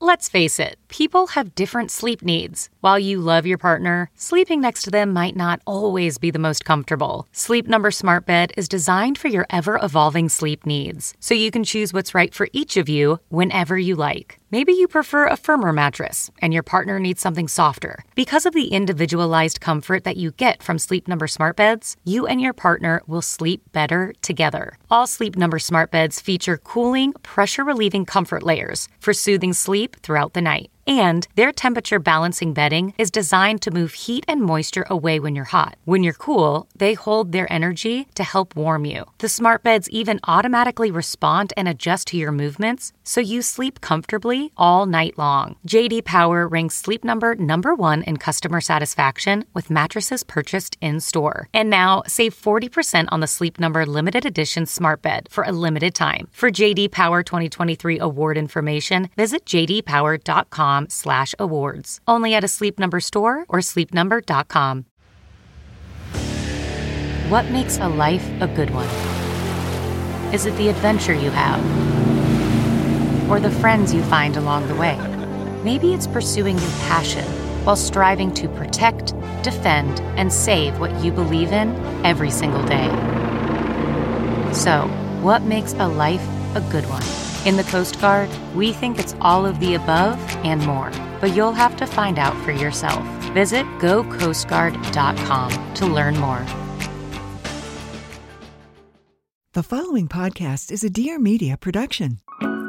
Let's face it, people have different sleep needs. While you love your partner, sleeping next to them might not always be the most comfortable. Sleep Number Smart Bed is designed for your ever-evolving sleep needs, so you can choose what's right for each of you whenever you like. Maybe you prefer a firmer mattress and your partner needs something softer. Because of the individualized comfort that you get from Sleep Number Smart Beds, you and your partner will sleep better together. All Sleep Number Smart Beds feature cooling, pressure-relieving comfort layers for soothing sleep throughout the night. And their temperature balancing bedding is designed to move heat and moisture away when you're hot. When you're cool, they hold their energy to help warm you. The smart beds even automatically respond and adjust to your movements, so you sleep comfortably all night long. JD Power ranks Sleep Number #1 in customer satisfaction with mattresses purchased in-store. And now, save 40% on the Sleep Number limited edition smart bed for a limited time. For JD Power 2023 award information, visit jdpower.com/awards. Only at a Sleep Number store or sleepnumber.com. What makes a life a good one? Is it the adventure you have? Or the friends you find along the way? Maybe it's pursuing your passion while striving to protect, defend, and save what you believe in every single day. So, what makes a life a good one? In the Coast Guard, we think it's all of the above and more, but you'll have to find out for yourself. Visit gocoastguard.com to learn more. The following podcast is a Dear Media production.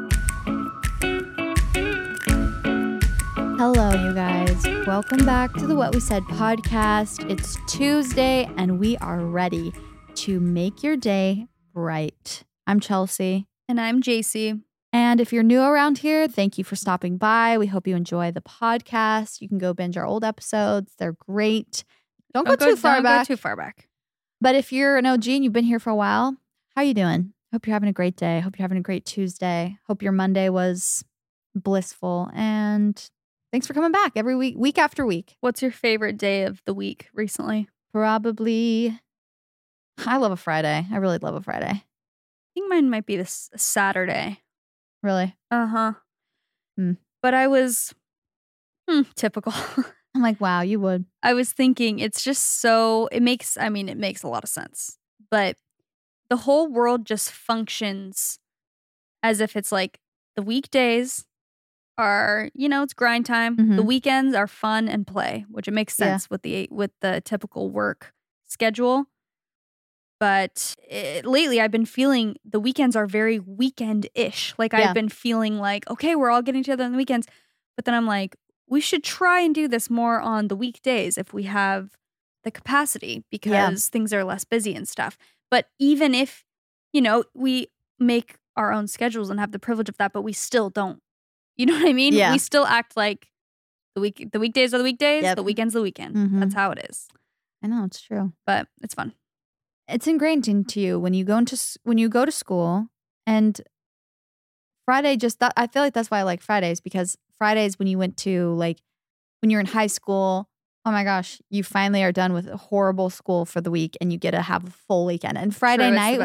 Hello, you guys. Welcome back to the What We Said podcast. It's Tuesday, and we are ready to make your day bright. I'm Chelsea. And I'm JC. And if you're new around here, thank you for stopping by. We hope you enjoy the podcast. You can go binge our old episodes. They're great. Don't go too far back. But if you're an OG and you've been here for a while, how you doing? Hope you're having a great day. Hope you're having a great Tuesday. Hope your Monday was blissful. And thanks for coming back every week after week. What's your favorite day of the week recently? Probably, I love a Friday. I really love a Friday. I think mine might be this Saturday. Really? Uh-huh. But I was typical. I'm like, wow, you would. I was thinking it's just so, it makes a lot of sense. But the whole world just functions as if it's like the weekdays are, it's grind time. Mhm. The weekends are fun and play, which it makes sense with the typical work schedule. But lately, I've been feeling the weekends are very weekend-ish. Like, I've been feeling like, okay, we're all getting together on the weekends. But then I'm like, we should try and do this more on the weekdays if we have the capacity because things are less busy and stuff. But even if, we make our own schedules and have the privilege of that, but we still don't. You know what I mean? Yeah. We still act like the weekdays are the weekdays, Yep. the weekend's the weekend. Mhm. That's how it is. I know, it's true. But it's fun. It's ingrained into you when you go to school, and Friday I feel like that's why I like Fridays, because Fridays when you went to when you're in high school, oh my gosh, you finally are done with a horrible school for the week and you get to have a full weekend. And Friday night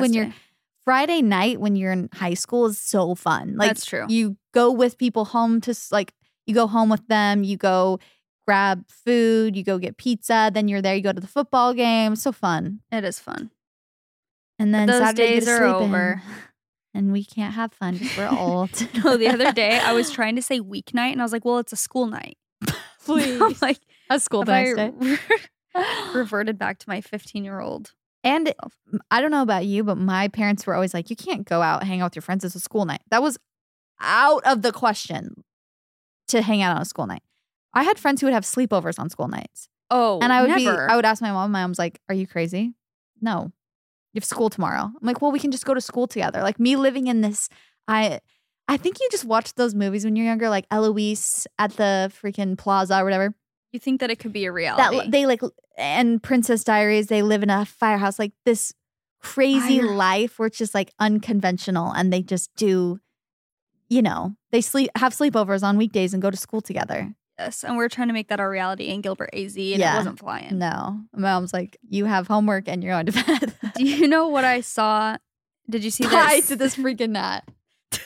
when you're in high school is so fun. Like, that's true. You go with people home to you go home with them, you go grab food, you go get pizza, then you're there, you go to the football game. So fun. It is fun. And then those Saturday days are over. And we can't have fun because we're old. No, the other day I was trying to say weeknight and I was like, well, it's a school night. Please. I'm like, a school night day. Reverted back to my 15-year-old. And I don't know about you, but my parents were always like, you can't go out, hang out with your friends. It's a school night. That was out of the question to hang out on a school night. I had friends who would have sleepovers on school nights. Oh, and I never. would ask my mom. My mom's like, are you crazy? No. You have school tomorrow. I'm like, well, we can just go to school together. Like, me living in this, I think you just watched those movies when you're younger, like Eloise at the freaking plaza or whatever. You think that it could be a reality. That they and Princess Diaries, they live in a firehouse, like this crazy life where it's just like unconventional, and they just do, they have sleepovers on weekdays and go to school together. Yes, and we're trying to make that our reality in Gilbert AZ, and it wasn't flying. No. My mom's like, you have homework and you're going to bed. Do you know what I saw? Did you see this? I did this freaking not.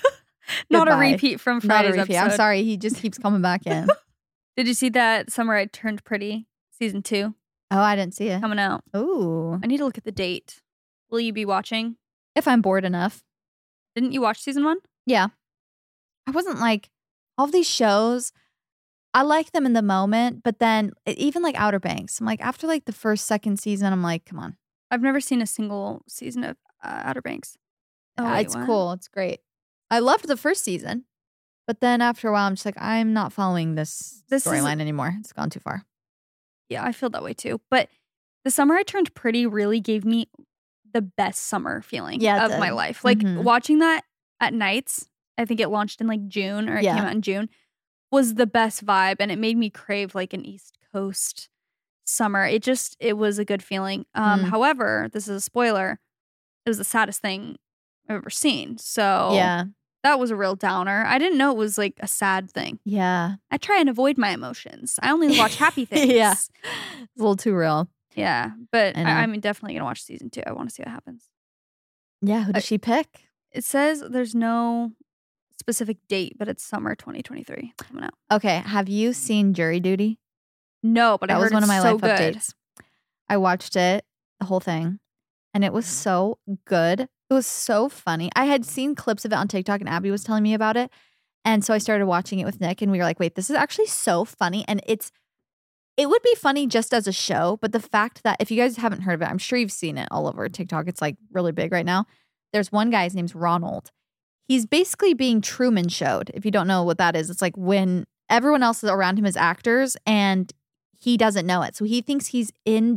Not a Goodbye. repeat from Not a Friday's repeat. episode. I'm sorry. He just keeps coming back in. Did you see that Summer I Turned Pretty season 2 Oh, I didn't see it. coming out? Ooh. I need to look at the date. Will you be watching? If I'm bored enough. Didn't you watch season 1? Yeah. I wasn't like, all of these shows, I like them in the moment, but then even like Outer Banks, I'm like, after like the first, second season, I'm like, come on. I've never seen a single season of Outer Banks. Wait, It's what? cool. It's great. I loved the first season, but then after a while, I'm just like, I'm not following this This is- storyline anymore. It's gone too far. Yeah, I feel that way too. But the Summer I Turned Pretty really gave me the best summer feeling Yeah, it of my did. life. Like Mhm. watching that at nights, I think it launched in like June or it Yeah. came out in June, was the best vibe. And it made me crave like an East Coast summer. It was a good feeling. However, this is a spoiler, it was the saddest thing I've ever seen. So Yeah. that was a real downer. I didn't know it was like a sad thing. Yeah. I try and avoid my emotions. I only watch happy things. Yeah. It's a little too real. Yeah, but I know. I'm definitely going to watch season 2. I want to see what happens. Yeah. Who does she pick? It says there's no specific date, but it's summer 2023 coming out. Okay. Have you seen Jury Duty? No, but I That heard was one of it's my so life good. updates. I watched it, the whole thing, and it was so good. It was so funny. I had seen clips of it on TikTok, and Abby was telling me about it. And so I started watching it with Nick, and we were like, wait, this is actually so funny. And it would be funny just as a show, but the fact that if you guys haven't heard of it, I'm sure you've seen it all over TikTok. It's like really big right now. There's one guy, his name's Ronald. He's basically being Truman Showed. If you don't know what that is, it's like when everyone else around him is actors and he doesn't know it. So he thinks he's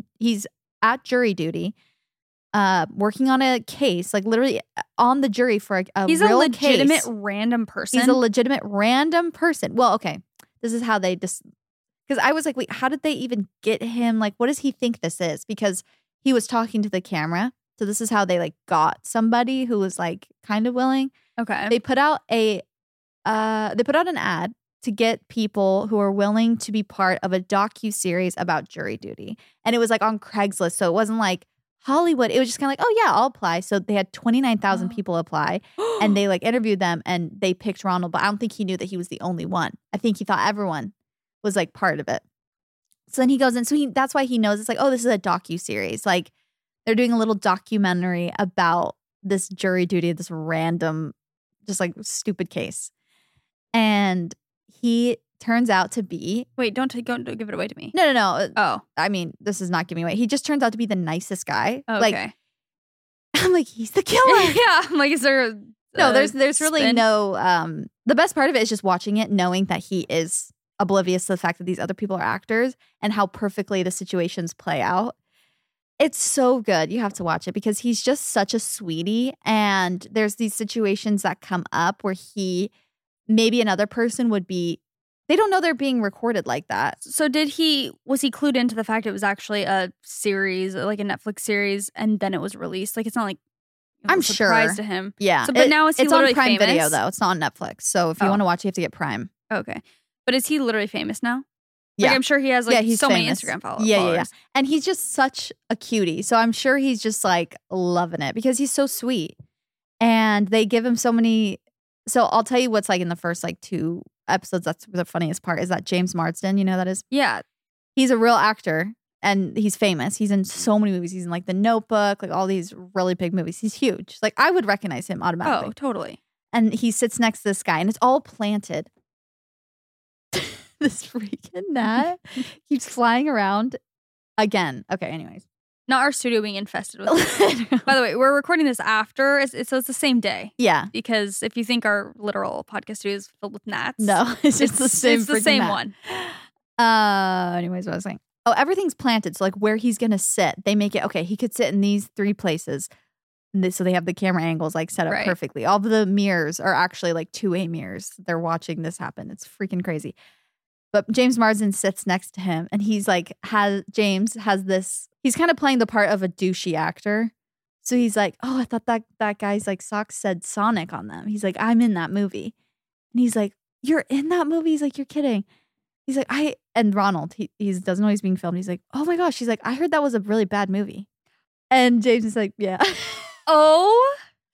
at jury duty, working on a case, like literally on the jury for a He's real a legitimate case. random person. He's a legitimate random person. Well, okay. This is how they just, because I was like, wait, how did they even get him? Like, what does he think this is? Because he was talking to the camera. So this is how they like got somebody who was like kind of willing. okay. They put out an ad to get people who are willing to be part of a docu-series about jury duty. And it was like on Craigslist. So it wasn't like Hollywood. It was just kind of like, oh yeah, I'll apply. So they had 29,000 people apply and they like interviewed them and they picked Ronald. But I don't think he knew that he was the only one. I think he thought everyone was like part of it. So then he goes in. So that's why he knows it's like, oh, this is a docu-series. Like they're doing a little documentary about this jury duty, this random, just like stupid case. And he turns out to be Wait, don't give it away to me. no. Oh, I mean, this is not giving away. He just turns out to be the nicest guy. okay. Like I'm like, he's the killer. yeah, I'm like, is there No, there's really spin? no. The best part of it is just watching it, knowing that he is oblivious to the fact that these other people are actors and how perfectly the situations play out. It's so good. You have to watch it because he's just such a sweetie. And there's these situations that come up where maybe another person would be, they don't know they're being recorded like that. So was he clued into the fact it was actually a series, like a Netflix series, and then it was released? Like, it's not like it was I'm a surprise sure. to him. Yeah. So, but now is he it's on literally Prime famous? Video though. It's not on Netflix. So if you Oh. want to watch it, you have to get Prime. Okay. But is he literally famous now? Yeah. Like, I'm sure he has like he's so famous. many Instagram followers. Yeah. And he's just such a cutie. So I'm sure he's just like loving it because he's so sweet. And they give him so many. So I'll tell you what's like in the first like 2 episodes. That's the funniest part is that James Marsden, you know who that is? Yeah. He's a real actor and he's famous. He's in so many movies. He's in like The Notebook, like all these really big movies. He's huge. Like I would recognize him automatically. Oh, totally. And he sits next to this guy and it's all planted. This freaking gnat keeps flying around again. Okay, anyways. Not our studio being infested with. By the way, we're recording this after, so it's the same day. Yeah. Because if you think our literal podcast studio is filled with gnats, No, it's just the same. It's the freaking same gnat. one. Anyways, what I was saying. Oh, everything's planted. So like where he's gonna sit, they make it okay. He could sit in these 3 places. So they have the camera angles like set up Right. perfectly. All the mirrors are actually like 2-way mirrors. They're watching this happen. It's freaking crazy. But James Marsden sits next to him and he's like, James has this, he's kind of playing the part of a douchey actor. So he's like, oh, I thought that guy's like socks said Sonic on them. He's like, I'm in that movie. And he's like, you're in that movie? He's like, you're kidding. He's like, and Ronald, he doesn't know he's being filmed. He's like, oh my gosh. He's like, I heard that was a really bad movie. And James is like, yeah. Oh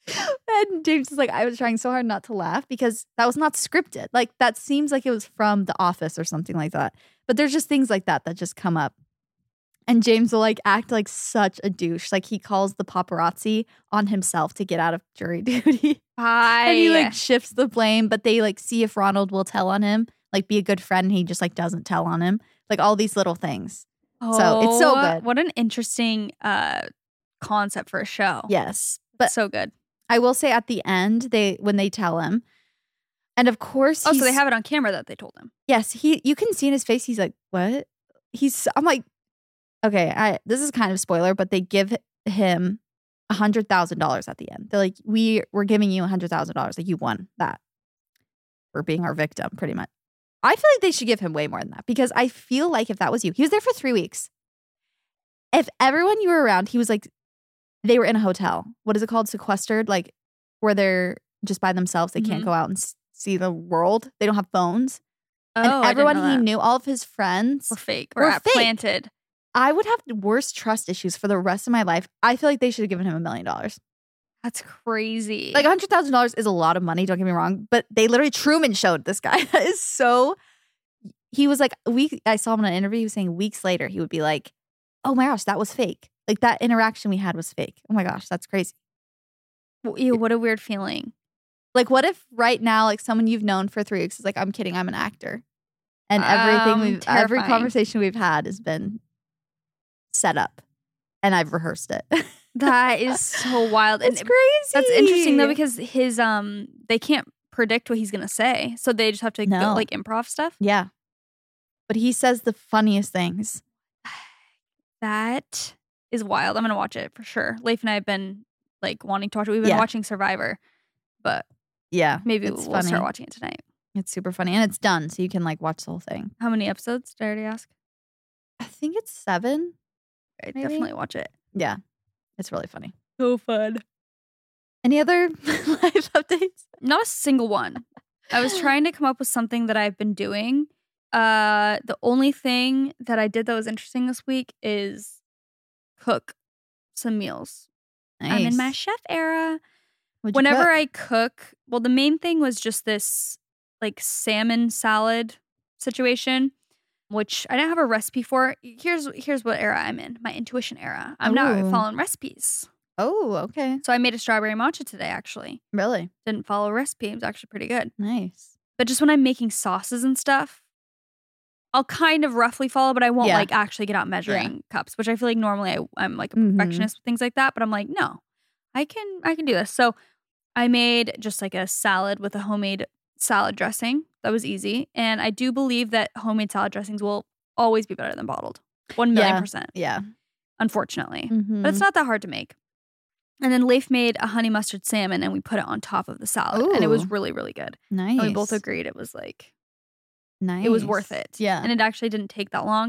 And James is like, I was trying so hard not to laugh because that was not scripted. Like, that seems like it was from The Office or something like that. But there's just things like that just come up. And James will like act like such a douche. Like, he calls the paparazzi on himself to get out of jury duty. And he like shifts the blame, but they like see if Ronald will tell on him, like be a good friend. He just like doesn't tell on him. Like, all these little things. So it's so good. What an interesting concept for a show. Yes. But so good. I will say at the end, when they tell him, and of course, so they have it on camera that they told him. Yes, you can see in his face. He's like, "What?" I'm like, okay, this is kind of a spoiler, but they give him $100,000 at the end. They're like, we're giving you $100,000. Like, you won that for being our victim, pretty much. I feel like they should give him way more than that because I feel like if that was you, he was there for 3 weeks. If everyone you were around, he was like, they were in a hotel. What is it called? Sequestered, like where they're just by themselves. They can't go out and see the world. They don't have phones. And everyone he knew, all of his friends were fake. Were planted. I would have the worst trust issues for the rest of my life. I feel like they should have given him $1 million. That's crazy. Like, $100,000 is a lot of money, don't get me wrong, but they literally Truman showed this guy. That is so. He was like, I saw him in an interview. He was saying weeks later, he would be like, oh my gosh, that was fake. Like, that interaction we had was fake. Oh my gosh, that's crazy. Ew, what a weird feeling. Like, what if right now, like, someone you've known for 3 weeks is like, I'm kidding, I'm an actor. And every conversation we've had has been set up. And I've rehearsed it. That is so wild. It's crazy. That's interesting though, because his they can't predict what he's gonna say. So they just have to go, like, improv stuff. Yeah. But he says the funniest things. That is wild. I'm gonna watch it for sure. Leif and I have been like wanting to watch it. We've been watching Survivor, but yeah, maybe we'll start watching it tonight. It's super funny and it's done, so you can like watch the whole thing. How many episodes? Did I already ask? I think it's 7. I'd definitely watch it. Yeah, it's really funny. So fun. Any other life updates? Not a single one. I was trying to come up with something that I've been doing. The only thing that I did that was interesting this week is cook some meals. Nice. I'm in my chef era. Whenever I cook, well, the main thing was just this like salmon salad situation, which I didn't have a recipe for. Here's what era I'm in. My intuition era. I'm not following recipes. Oh, okay. So I made a strawberry matcha today, actually. Really? Didn't follow a recipe. It was actually pretty good. Nice. But just when I'm making sauces and stuff, I'll kind of roughly follow, but I won't like actually get out measuring cups, which I feel like normally I'm like a perfectionist with things like that. But I'm like, no, I can do this. So I made just like a salad with a homemade salad dressing. That was easy. And I do believe that homemade salad dressings will always be better than bottled. 1,000,000%. Yeah. Unfortunately. But it's not that hard to make. And then Leif made a honey mustard salmon and we put it on top of the salad. Ooh. And it was really, really good. Nice. And we both agreed it was like, nice. It was worth it. Yeah. And it actually didn't take that long.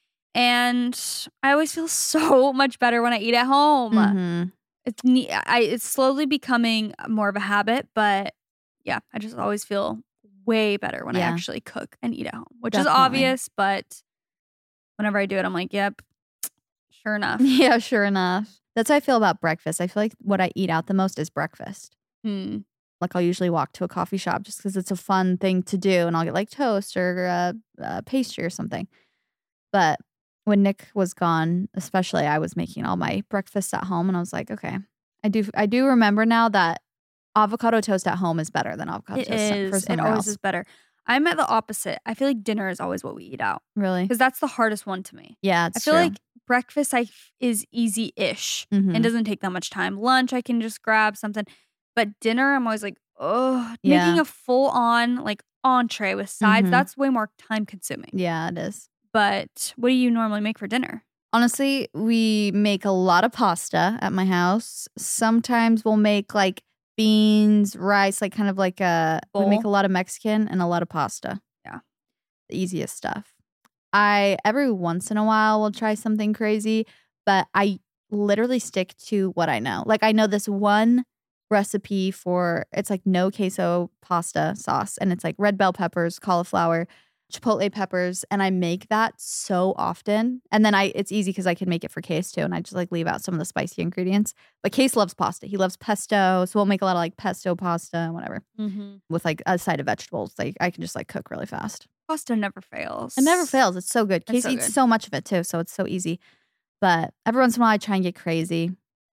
And I always feel so much better when I eat at home. It's slowly becoming more of a habit, but yeah, I just always feel way better when I actually cook and eat at home, which is obvious, but whenever I do it, I'm like, yep, sure enough. Yeah, sure enough. That's how I feel about breakfast. I feel like what I eat out the most is breakfast. Like, I'll usually walk to a coffee shop just because it's a fun thing to do, and I'll get like toast or a pastry or something. But when Nick was gone, especially, I was making all my breakfasts at home, and I was like, okay, I do remember now that avocado toast at home is better than avocado toast for somewhere else. Is better. I'm at the opposite. I feel like dinner is always what we eat out. Really? Because that's the hardest one to me. Yeah, I feel like breakfast is easy-ish and doesn't take that much time. Lunch, I can just grab something. But dinner, I'm always like, making a full-on like entree with sides, that's way more time-consuming. Yeah, it is. But what do you normally make for dinner? Honestly, we make a lot of pasta at my house. Sometimes we'll make like beans, rice, like kind of like we make a lot of Mexican and a lot of pasta. Yeah. The easiest stuff. Every once in a while will try something crazy, but I literally stick to what I know. Like, I know this one recipe it's like no queso pasta sauce, and it's like red bell peppers, cauliflower, chipotle peppers, and I make that so often. And then it's easy because I can make it for Case too, and I just like leave out some of the spicy ingredients. But Case loves pasta. He loves pesto, so we'll make a lot of like pesto pasta and whatever with like a side of vegetables. Like I can just like cook really fast. Pasta never fails. It never fails. It's so good. Case so eats good. so much of it too, so it's so easy. But every once in a while, I try and get crazy,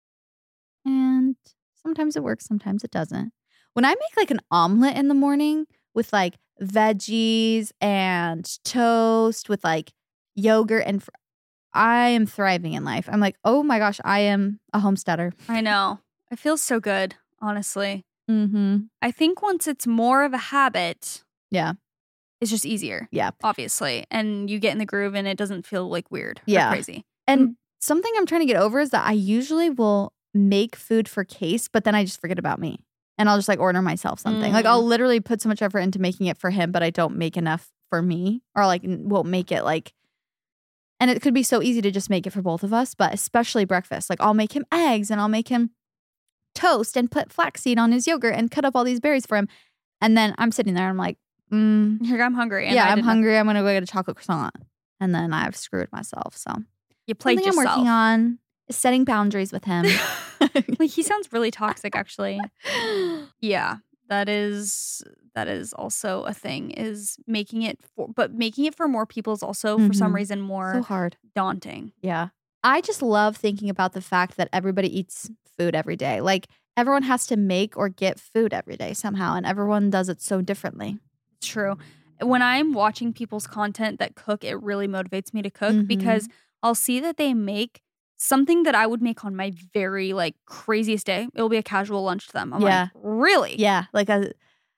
and sometimes it works, sometimes it doesn't. When I make like an omelet in the morning with like veggies and toast with like yogurt and I am thriving in life. I'm like, oh my gosh, I am a homesteader. I know. It feels so good, honestly. Mm-hmm. I think once it's more of a habit, Yeah. it's just easier. Yeah. Obviously. And you get in the groove and it doesn't feel like weird Yeah. or crazy. And something I'm trying to get over is that I usually will make food for Case, but then I just forget about me. And I'll just like order myself something. Like I'll literally put so much effort into making it for him, but I don't make enough for me, or like won't make it like. And it could be so easy to just make it for both of us, but especially breakfast. Like I'll make him eggs and I'll make him toast and put flaxseed on his yogurt and cut up all these berries for him. And then I'm sitting there and I'm like, You're like, I'm hungry. And I'm hungry. I'm going to go get a chocolate croissant. And then I've screwed myself. So you played something yourself. I'm working on is setting boundaries with him. Like he sounds really toxic, actually. Yeah, that is also a thing. Is making it for more people is also for some reason more So hard. daunting. Yeah. I just love thinking about the fact that everybody eats food every day. Like everyone has to make or get food every day somehow, and everyone does it so differently. It's true. When I'm watching people's content that cook, it really motivates me to cook because I'll see that they make something that I would make on my very like craziest day. It'll be a casual lunch to them. I'm like, really? Yeah. Like But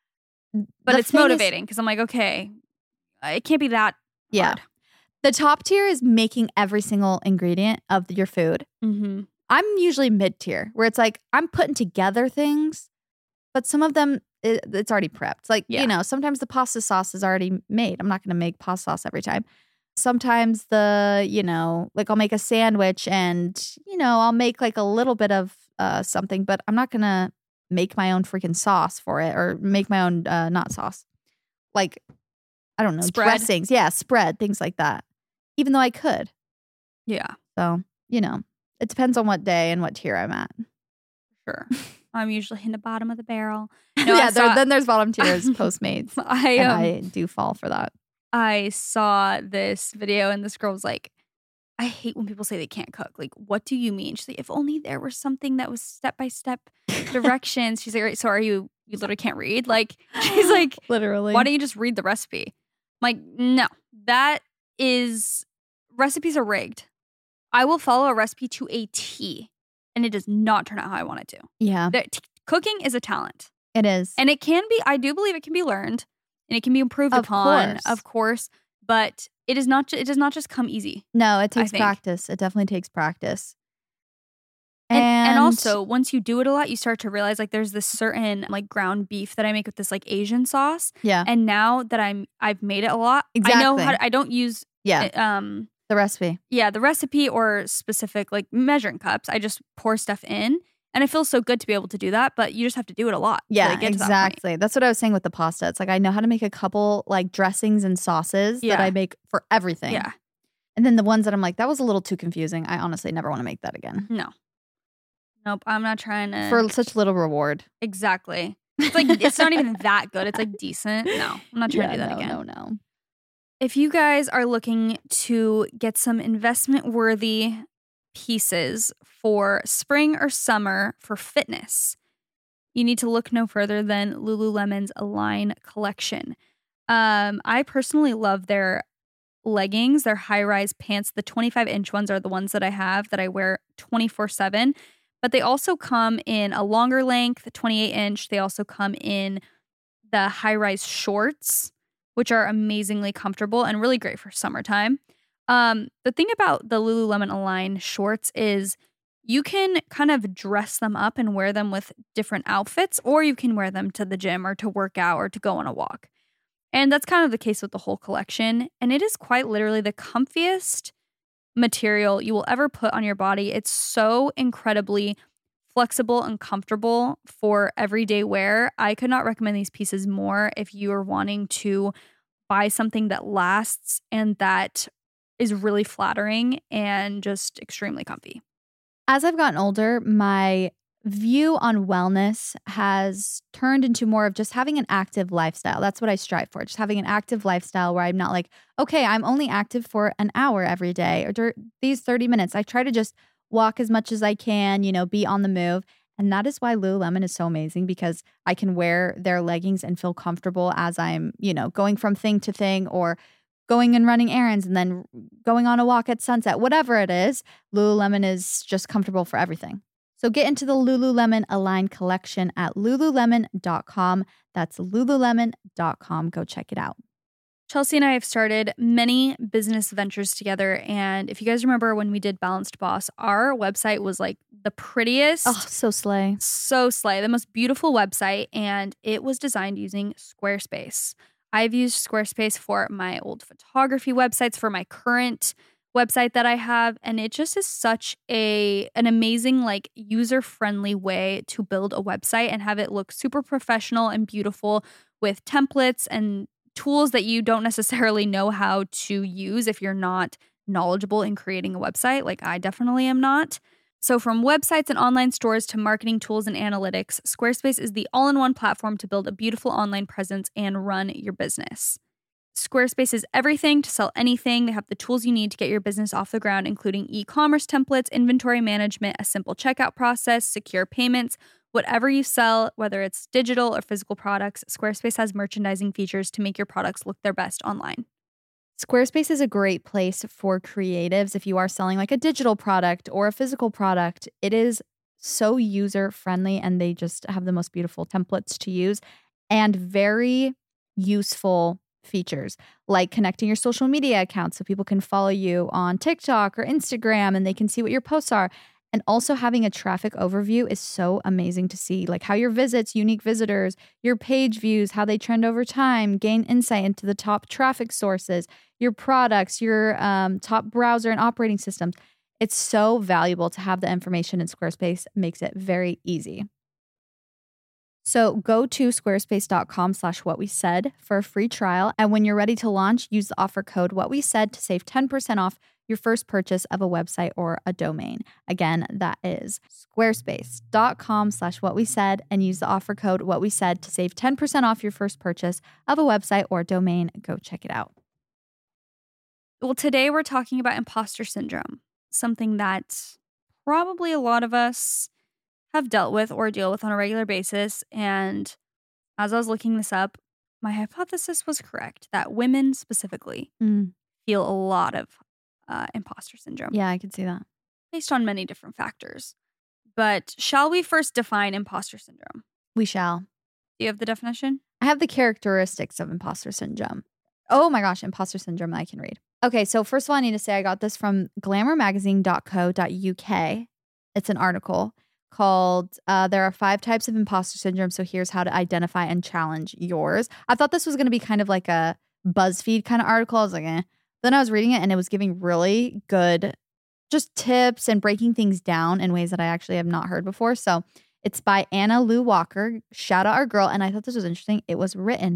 it's motivating because I'm like, okay, it can't be that hard. The top tier is making every single ingredient of your food. Mm-hmm. I'm usually mid tier where it's like I'm putting together things, but some of them it's already prepped. Like, you know, sometimes the pasta sauce is already made. I'm not going to make pasta sauce every time. Sometimes like I'll make a sandwich and, I'll make like a little bit of something, but I'm not going to make my own freaking sauce for it or make my own not sauce. Like, I don't know, dressings. Yeah, spread, things like that. Even though I could. Yeah. So, it depends on what day and what tier I'm at. Sure. I'm usually in the bottom of the barrel. No, then there's bottom tiers, Postmates. I do fall for that. I saw this video and this girl was like, I hate when people say they can't cook. Like, what do you mean? She's like, if only there was something that was step-by-step directions. She's like, so are you literally can't read? Like, she's like, literally. Why don't you just read the recipe? I'm like, no, recipes are rigged. I will follow a recipe to a T and it does not turn out how I want it to. Yeah. Cooking is a talent. It is. And it can be, I do believe it can be learned and it can be improved upon, of course, but it does not just come easy. No, it takes practice. It definitely takes practice. And also, once you do it a lot, you start to realize like there's this certain like ground beef that I make with this like Asian sauce. Yeah. And now that I've made it a lot, exactly. I know I don't use the recipe. Yeah, the recipe or specific like measuring cups. I just pour stuff in. And it feels so good to be able to do that, but you just have to do it a lot. Yeah, exactly. That's what I was saying with the pasta. It's like I know how to make a couple like dressings and sauces that I make for everything. Yeah. And then the ones that I'm like, that was a little too confusing. I honestly never want to make that again. No. Nope, I'm not trying to. For such little reward. Exactly. It's like, it's not even that good. It's like decent. No, I'm not trying to do that again. No. If you guys are looking to get some investment-worthy pieces for spring or summer for fitness, you need to look no further than Lululemon's Align collection. I personally love their leggings, their high-rise pants. The 25-inch ones are the ones that I have that I wear 24/7. But they also come in a longer length, 28-inch. They also come in the high-rise shorts, which are amazingly comfortable and really great for summertime. The thing about the Lululemon Align shorts is you can kind of dress them up and wear them with different outfits, or you can wear them to the gym or to work out or to go on a walk. And that's kind of the case with the whole collection. And it is quite literally the comfiest material you will ever put on your body. It's so incredibly flexible and comfortable for everyday wear. I could not recommend these pieces more if you are wanting to buy something that lasts and that is really flattering and just extremely comfy. As I've gotten older, my view on wellness has turned into more of just having an active lifestyle. That's what I strive for. Just having an active lifestyle where I'm not like, okay, I'm only active for an hour every day or these 30 minutes. I try to just walk as much as I can, be on the move. And that is why Lululemon is so amazing, because I can wear their leggings and feel comfortable as I'm, going from thing to thing or going and running errands and then going on a walk at sunset. Whatever it is, Lululemon is just comfortable for everything. So get into the Lululemon Align collection at Lululemon.com. That's Lululemon.com. Go check it out. Chelsea and I have started many business ventures together. And if you guys remember when we did Balanced Boss, our website was like the prettiest. Oh, so slay. So slay. The most beautiful website. And it was designed using Squarespace. I've used Squarespace for my old photography websites, for my current website that I have, and it just is such an amazing, like, user-friendly way to build a website and have it look super professional and beautiful with templates and tools that you don't necessarily know how to use if you're not knowledgeable in creating a website, like I definitely am not. So from websites and online stores to marketing tools and analytics, Squarespace is the all-in-one platform to build a beautiful online presence and run your business. Squarespace is everything to sell anything. They have the tools you need to get your business off the ground, including e-commerce templates, inventory management, a simple checkout process, secure payments. Whatever you sell, whether it's digital or physical products, Squarespace has merchandising features to make your products look their best online. Squarespace is a great place for creatives. If you are selling like a digital product or a physical product, it is so user-friendly and they just have the most beautiful templates to use and very useful features like connecting your social media accounts so people can follow you on TikTok or Instagram and they can see what your posts are. And also having a traffic overview is so amazing to see, like how your visits, unique visitors, your page views, how they trend over time, gain insight into the top traffic sources, your products, your top browser and operating systems. It's so valuable to have the information in Squarespace. It makes it very easy. So go to squarespace.com/whatwesaid for a free trial. And when you're ready to launch, use the offer code WhatWeSaid to save 10% off your first purchase of a website or a domain. Again, that is squarespace.com/whatwesaid and use the offer code WhatWeSaid to save 10% off your first purchase of a website or domain. Go check it out. Well, today we're talking about imposter syndrome, something that probably a lot of us have dealt with or deal with on a regular basis. And as I was looking this up, my hypothesis was correct that women specifically feel a lot of imposter syndrome. Yeah, I can see that. Based on many different factors. But shall we first define imposter syndrome? We shall. Do you have the definition? I have the characteristics of imposter syndrome. Oh my gosh, imposter syndrome I can read. Okay, so first of all, I need to say I got this from glamourmagazine.co.uk. It's an article called There Are 5 Types of Imposter Syndrome, so here's how to identify and challenge yours. I thought this was going to be kind of like a BuzzFeed kind of article. I was like, eh. Then I was reading it and it was giving really good just tips and breaking things down in ways that I actually have not heard before. So it's by Anna Lou Walker. Shout out our girl. And I thought this was interesting. It was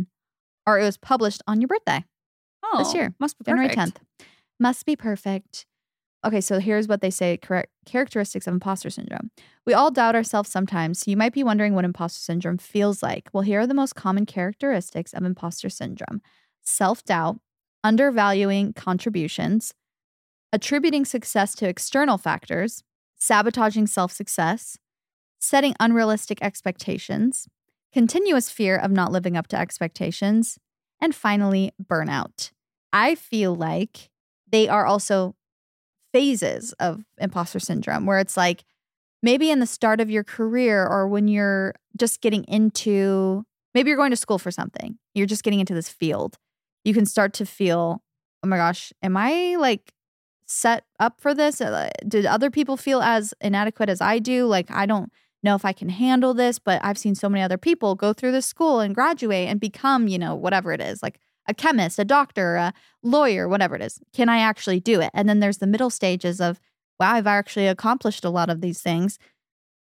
published on your birthday this year. Must be January perfect. 10th. Must be perfect. Okay, so here's what they say, characteristics of imposter syndrome. We all doubt ourselves sometimes, so you might be wondering what imposter syndrome feels like. Well, here are the most common characteristics of imposter syndrome. Self-doubt, undervaluing contributions, attributing success to external factors, sabotaging self-success, setting unrealistic expectations, continuous fear of not living up to expectations, and finally, burnout. I feel like they are also phases of imposter syndrome where it's like maybe in the start of your career or when you're just getting into, maybe you're going to school for something, you're just getting into this field, you can start to feel, oh my gosh, am I like set up for this? Did other people feel as inadequate as I do? Like, I don't know if I can handle this, but I've seen so many other people go through this school and graduate and become, whatever it is, like a chemist, a doctor, a lawyer, whatever it is. Can I actually do it? And then there's the middle stages of, wow, I've actually accomplished a lot of these things.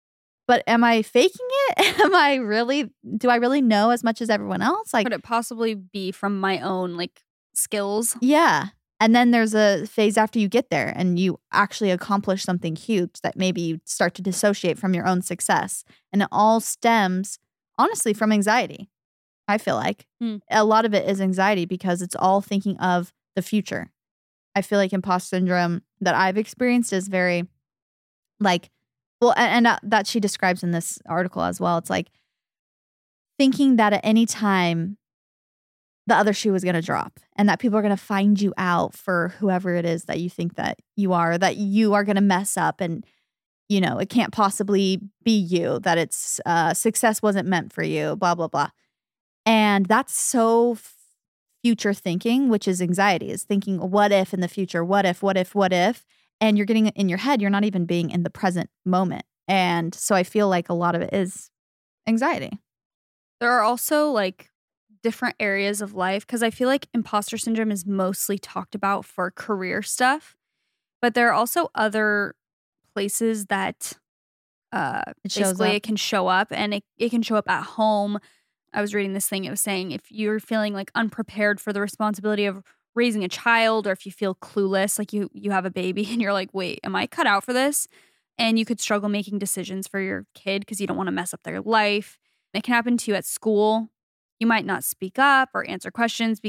but am I faking it? Do I really know as much as everyone else? Like, could it possibly be from my own like skills? yeah. And then there's a phase after you get there and you actually accomplish something huge that maybe you start to dissociate from your own success. And it all stems, honestly, from anxiety. I feel like a lot of it is anxiety because it's all thinking of the future. I feel like imposter syndrome that I've experienced is very like, well, and that she describes in this article as well. It's like thinking that at any time the other shoe is going to drop and that people are going to find you out for whoever it is that you think that you are going to mess up. And, you know, it can't possibly be you, that it's success wasn't meant for you, blah, blah, blah. And that's so future thinking, which is anxiety, is thinking, what if in the future? What if? And you're getting in your head. You're not even being in the present moment. And so I feel like a lot of it is anxiety. There are also like different areas of life because I feel like imposter syndrome is mostly talked about for career stuff, but there are also other places that it can show up, and it can show up at home. I was reading this thing. It was saying if you're feeling like unprepared for the responsibility of raising a child, or if you feel clueless, like you have a baby and you're like, wait, am I cut out for this? And you could struggle making decisions for your kid because you don't want to mess up their life. It can happen to you at school. You might not speak up or answer questions,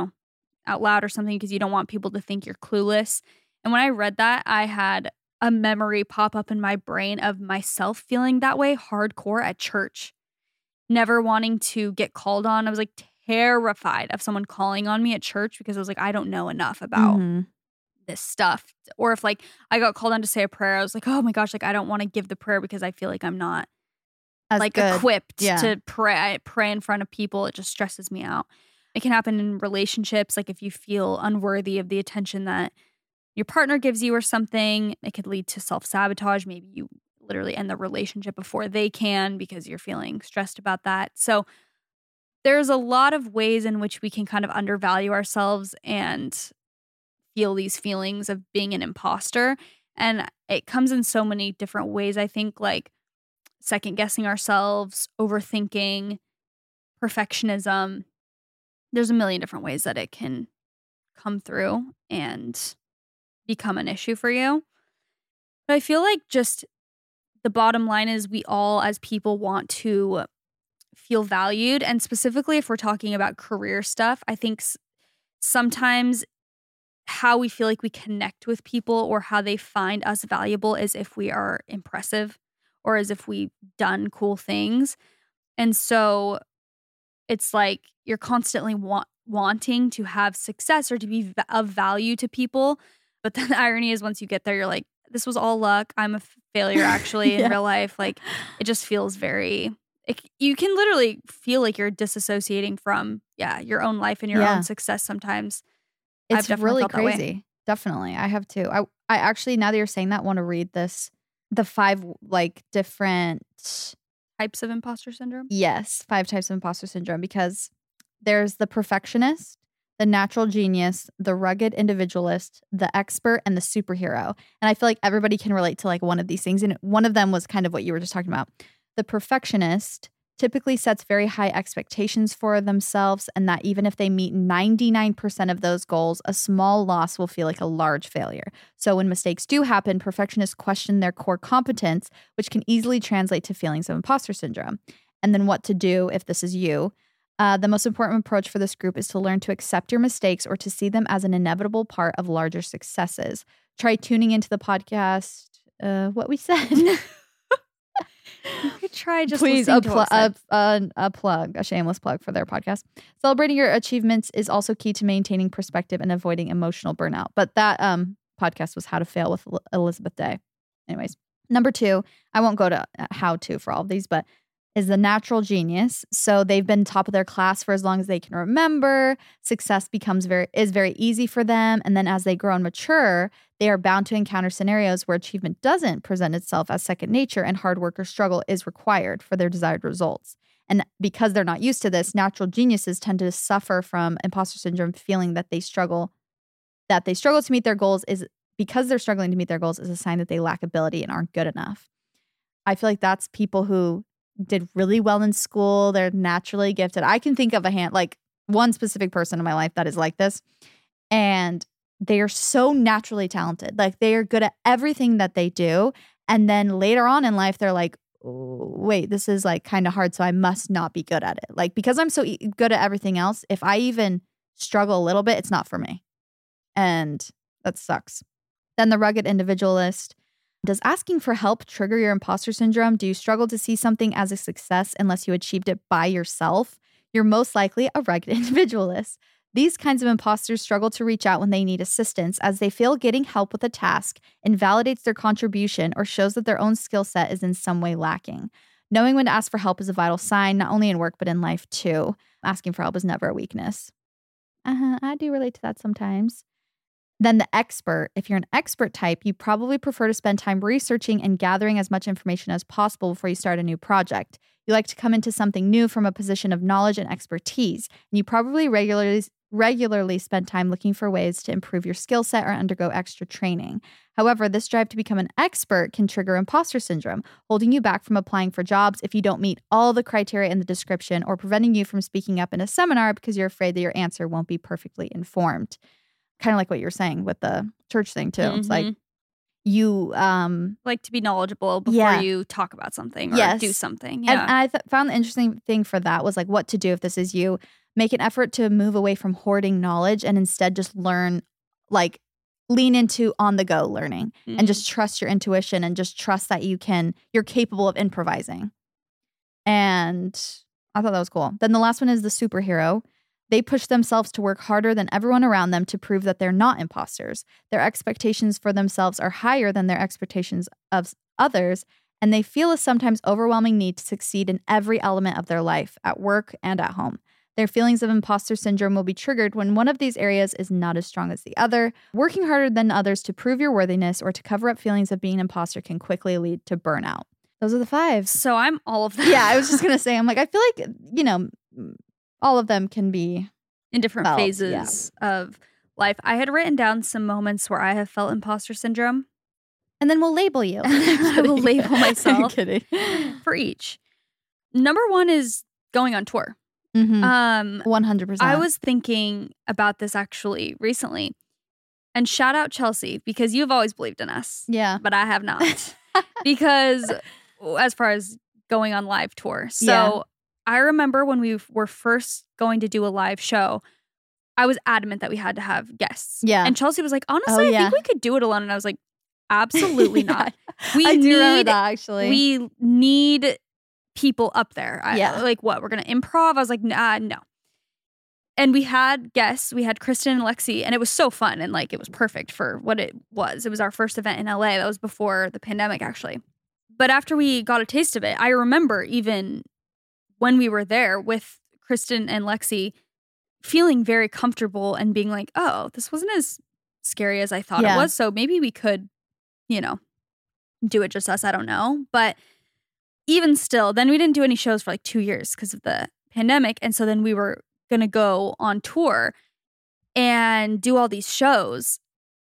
out loud or something because you don't want people to think you're clueless. And when I read that, I had a memory pop up in my brain of myself feeling that way hardcore at church. Never wanting to get called on. I was like terrified of someone calling on me at church because I was like, I don't know enough about this stuff. Or if like I got called on to say a prayer, I was like, oh my gosh, like I don't want to give the prayer because I feel like I'm not as like good. Equipped to pray in front of people. It just stresses me out. It can happen in relationships. Like if you feel unworthy of the attention that your partner gives you or something, it could lead to self-sabotage. Maybe you literally end the relationship before they can because you're feeling stressed about that. So there's a lot of ways in which we can kind of undervalue ourselves and feel these feelings of being an imposter. And it comes in so many different ways. I think like second guessing ourselves, overthinking, perfectionism. There's a million different ways that it can come through and become an issue for you. But I feel like just the bottom line is we all as people want to feel valued. And specifically if we're talking about career stuff, I think sometimes how we feel like we connect with people or how they find us valuable is if we are impressive or as if we've done cool things. And so it's like you're constantly wanting to have success or to be of value to people. But then the irony is once you get there, you're like, this was all luck. I'm a failure actually in real life. Like it just feels you can literally feel like you're disassociating from, your own life and your own success sometimes. It's really crazy. Definitely. I have too. I actually, now that you're saying that, want to read the 5 like different types of imposter syndrome. Yes. 5 types of imposter syndrome, because there's the perfectionist, the natural genius, the rugged individualist, the expert, and the superhero. And I feel like everybody can relate to like one of these things. And one of them was kind of what you were just talking about. The perfectionist typically sets very high expectations for themselves, and that even if they meet 99% of those goals, a small loss will feel like a large failure. So when mistakes do happen, perfectionists question their core competence, which can easily translate to feelings of imposter syndrome. And then what to do if this is you. The most important approach for this group is to learn to accept your mistakes or to see them as an inevitable part of larger successes. Try tuning into the podcast, what we said. You could try just please a shameless plug for their podcast. Celebrating your achievements is also key to maintaining perspective and avoiding emotional burnout. But that podcast was How to Fail with Elizabeth Day. Anyways, number 2, I won't go to how to for all of these, but is the natural genius. So they've been top of their class for as long as they can remember. Success is very easy for them. And then as they grow and mature, they are bound to encounter scenarios where achievement doesn't present itself as second nature and hard work or struggle is required for their desired results. And because they're not used to this, natural geniuses tend to suffer from imposter syndrome, feeling that they struggle to meet their goals is because they're struggling to meet their goals is a sign that they lack ability and aren't good enough. I feel like that's people who did really well in school. They're naturally gifted. I can think of one specific person in my life that is like this. And they are so naturally talented. Like they are good at everything that they do. And then later on in life, they're like, oh, wait, this is like kind of hard. So I must not be good at it. Like because I'm so good at everything else, if I even struggle a little bit, it's not for me. And that sucks. Then the rugged individualist. Does asking for help trigger your imposter syndrome? Do you struggle to see something as a success unless you achieved it by yourself? You're most likely a rugged individualist. These kinds of imposters struggle to reach out when they need assistance as they feel getting help with a task invalidates their contribution or shows that their own skill set is in some way lacking. Knowing when to ask for help is a vital sign, not only in work, but in life too. Asking for help is never a weakness. I do relate to that sometimes. Then the expert. If you're an expert type, you probably prefer to spend time researching and gathering as much information as possible before you start a new project. You like to come into something new from a position of knowledge and expertise, and you probably regularly spend time looking for ways to improve your skill set or undergo extra training. However, this drive to become an expert can trigger imposter syndrome, holding you back from applying for jobs if you don't meet all the criteria in the description or preventing you from speaking up in a seminar because you're afraid that your answer won't be perfectly informed. Kind of like what you're saying with the church thing too. It's like you like to be knowledgeable before you talk about something or do something. Yeah. And I found the interesting thing for that was like what to do if this is you. Make an effort to move away from hoarding knowledge and instead just learn, like lean into on the go learning and just trust your intuition and just trust that you're capable of improvising. And I thought that was cool. Then the last one is the superhero. They push themselves to work harder than everyone around them to prove that they're not imposters. Their expectations for themselves are higher than their expectations of others, and they feel a sometimes overwhelming need to succeed in every element of their life, at work and at home. Their feelings of imposter syndrome will be triggered when one of these areas is not as strong as the other. Working harder than others to prove your worthiness or to cover up feelings of being an imposter can quickly lead to burnout. Those are the 5. So I'm all of that. Yeah, I was just going to say, I'm like, I feel like, all of them can be in different phases of life. I had written down some moments where I have felt imposter syndrome. And then we'll label you. I will label myself kidding. For each. Number 1 is going on tour. 100%. I was thinking about this actually recently. And shout out Chelsea, because you've always believed in us. Yeah. But I have not. Because as far as going on live tour. So I remember when we were first going to do a live show, I was adamant that we had to have guests. Yeah. And Chelsea was like, honestly, I think we could do it alone. And I was like, absolutely not. I do remember that, actually. We need people up there. Like, what? We're going to improv? I was like, nah, no. And we had guests. We had Kristen and Lexi, and it was so fun. And like, it was perfect for what it was. It was our first event in LA. That was before the pandemic, actually. But after we got a taste of it, I remember even when we were there with Kristen and Lexi feeling very comfortable and being like, oh, this wasn't as scary as I thought it was. So maybe we could, do it just us. I don't know. But even still, then we didn't do any shows for like 2 years because of the pandemic. And so then we were going to go on tour and do all these shows.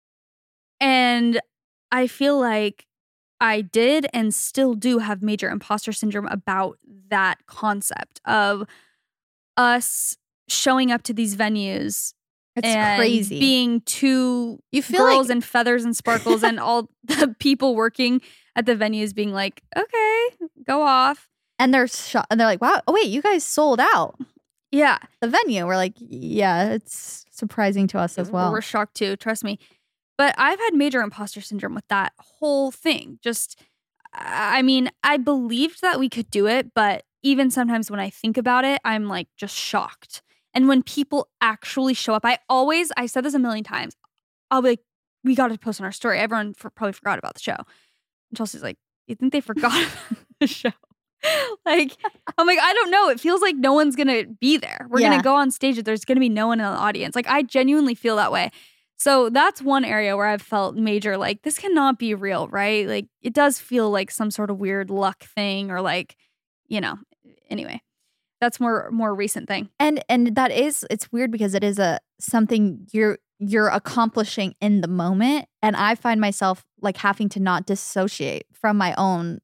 And I feel like I did and still do have major imposter syndrome about that concept of us showing up to these venues. It's and crazy. Being two girls in feathers and sparkles and all the people working at the venues being like, okay, go off. And they're and they're like, wow, oh wait, you guys sold out. Yeah. The venue. We're like, yeah, it's surprising to us as well. We're shocked too, trust me. But I've had major imposter syndrome with that whole thing. Just, I mean, I believed that we could do it, but even sometimes when I think about it, I'm like just shocked. And when people actually show up, I said this a million times, I'll be like, we got to post on our story. Everyone probably forgot about the show. And Chelsea's like, you think they forgot about the show? Like, I'm like, I don't know. It feels like no one's going to be there. We're going to go on stage. There's going to be no one in the audience. Like, I genuinely feel that way. So that's one area where I've felt major, like, this cannot be real, right? Like, it does feel like some sort of weird luck thing or like, anyway. That's more recent thing. And that is, it's weird because it is something you're accomplishing in the moment. And I find myself like having to not dissociate from my own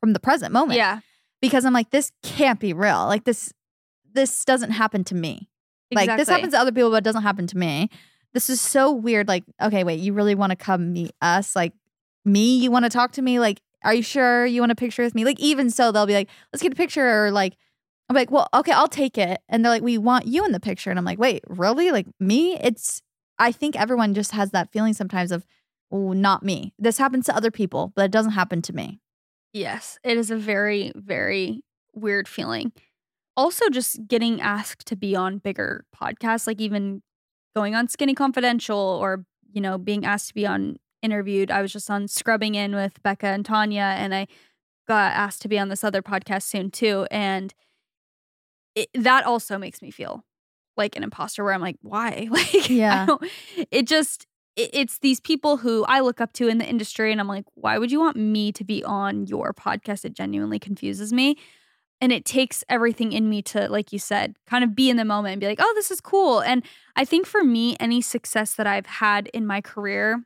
from the present moment. Yeah. Because I'm like, this can't be real. Like this doesn't happen to me. Exactly. Like this happens to other people, but it doesn't happen to me. This is so weird. Like, okay, wait, you really want to come meet us? Like me, you want to talk to me? Like, are you sure you want a picture with me? Like, even so, they'll be like, let's get a picture. Or like, I'm like, well, okay, I'll take it. And they're like, we want you in the picture. And I'm like, wait, really? Like me? I think everyone just has that feeling sometimes of, oh, not me. This happens to other people, but it doesn't happen to me. Yes, it is a very, very weird feeling. Also, just getting asked to be on bigger podcasts, like even going on Skinny Confidential or, being asked to be interviewed. I was just on Scrubbing In with Becca and Tanya, and I got asked to be on this other podcast soon too. And that also makes me feel like an imposter, where I'm like, why? Like, yeah, it's these people who I look up to in the industry, and I'm like, why would you want me to be on your podcast? It genuinely confuses me. And it takes everything in me to, like you said, kind of be in the moment and be like, oh, this is cool. And I think for me, any success that I've had in my career,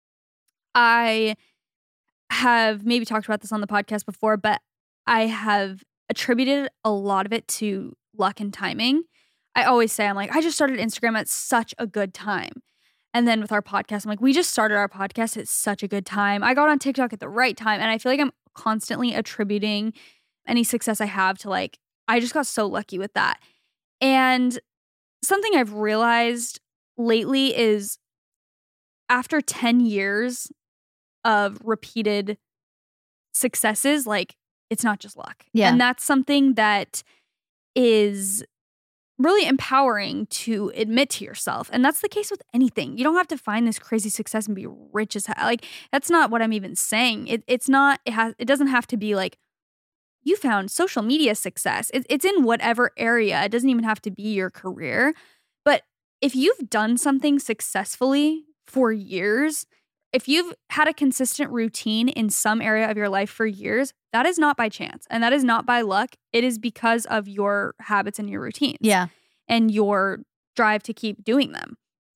I have maybe talked about this on the podcast before, but I have attributed a lot of it to luck and timing. I always say, I'm like, I just started Instagram at such a good time. And then with our podcast, I'm like, we just started our podcast at such a good time. I got on TikTok at the right time. And I feel like I'm constantly attributing any success I have to like, I just got so lucky with that. And something I've realized lately is after 10 years of repeated successes, like it's not just luck. Yeah. And that's something that is really empowering to admit to yourself. And that's the case with anything. You don't have to find this crazy success and be rich as hell. Like, that's not what I'm even saying. It doesn't have to be like, you found social media success. It's in whatever area. It doesn't even have to be your career. But if you've done something successfully for years, if you've had a consistent routine in some area of your life for years, that is not by chance. And that is not by luck. It is because of your habits and your routines. Yeah. And your drive to keep doing them.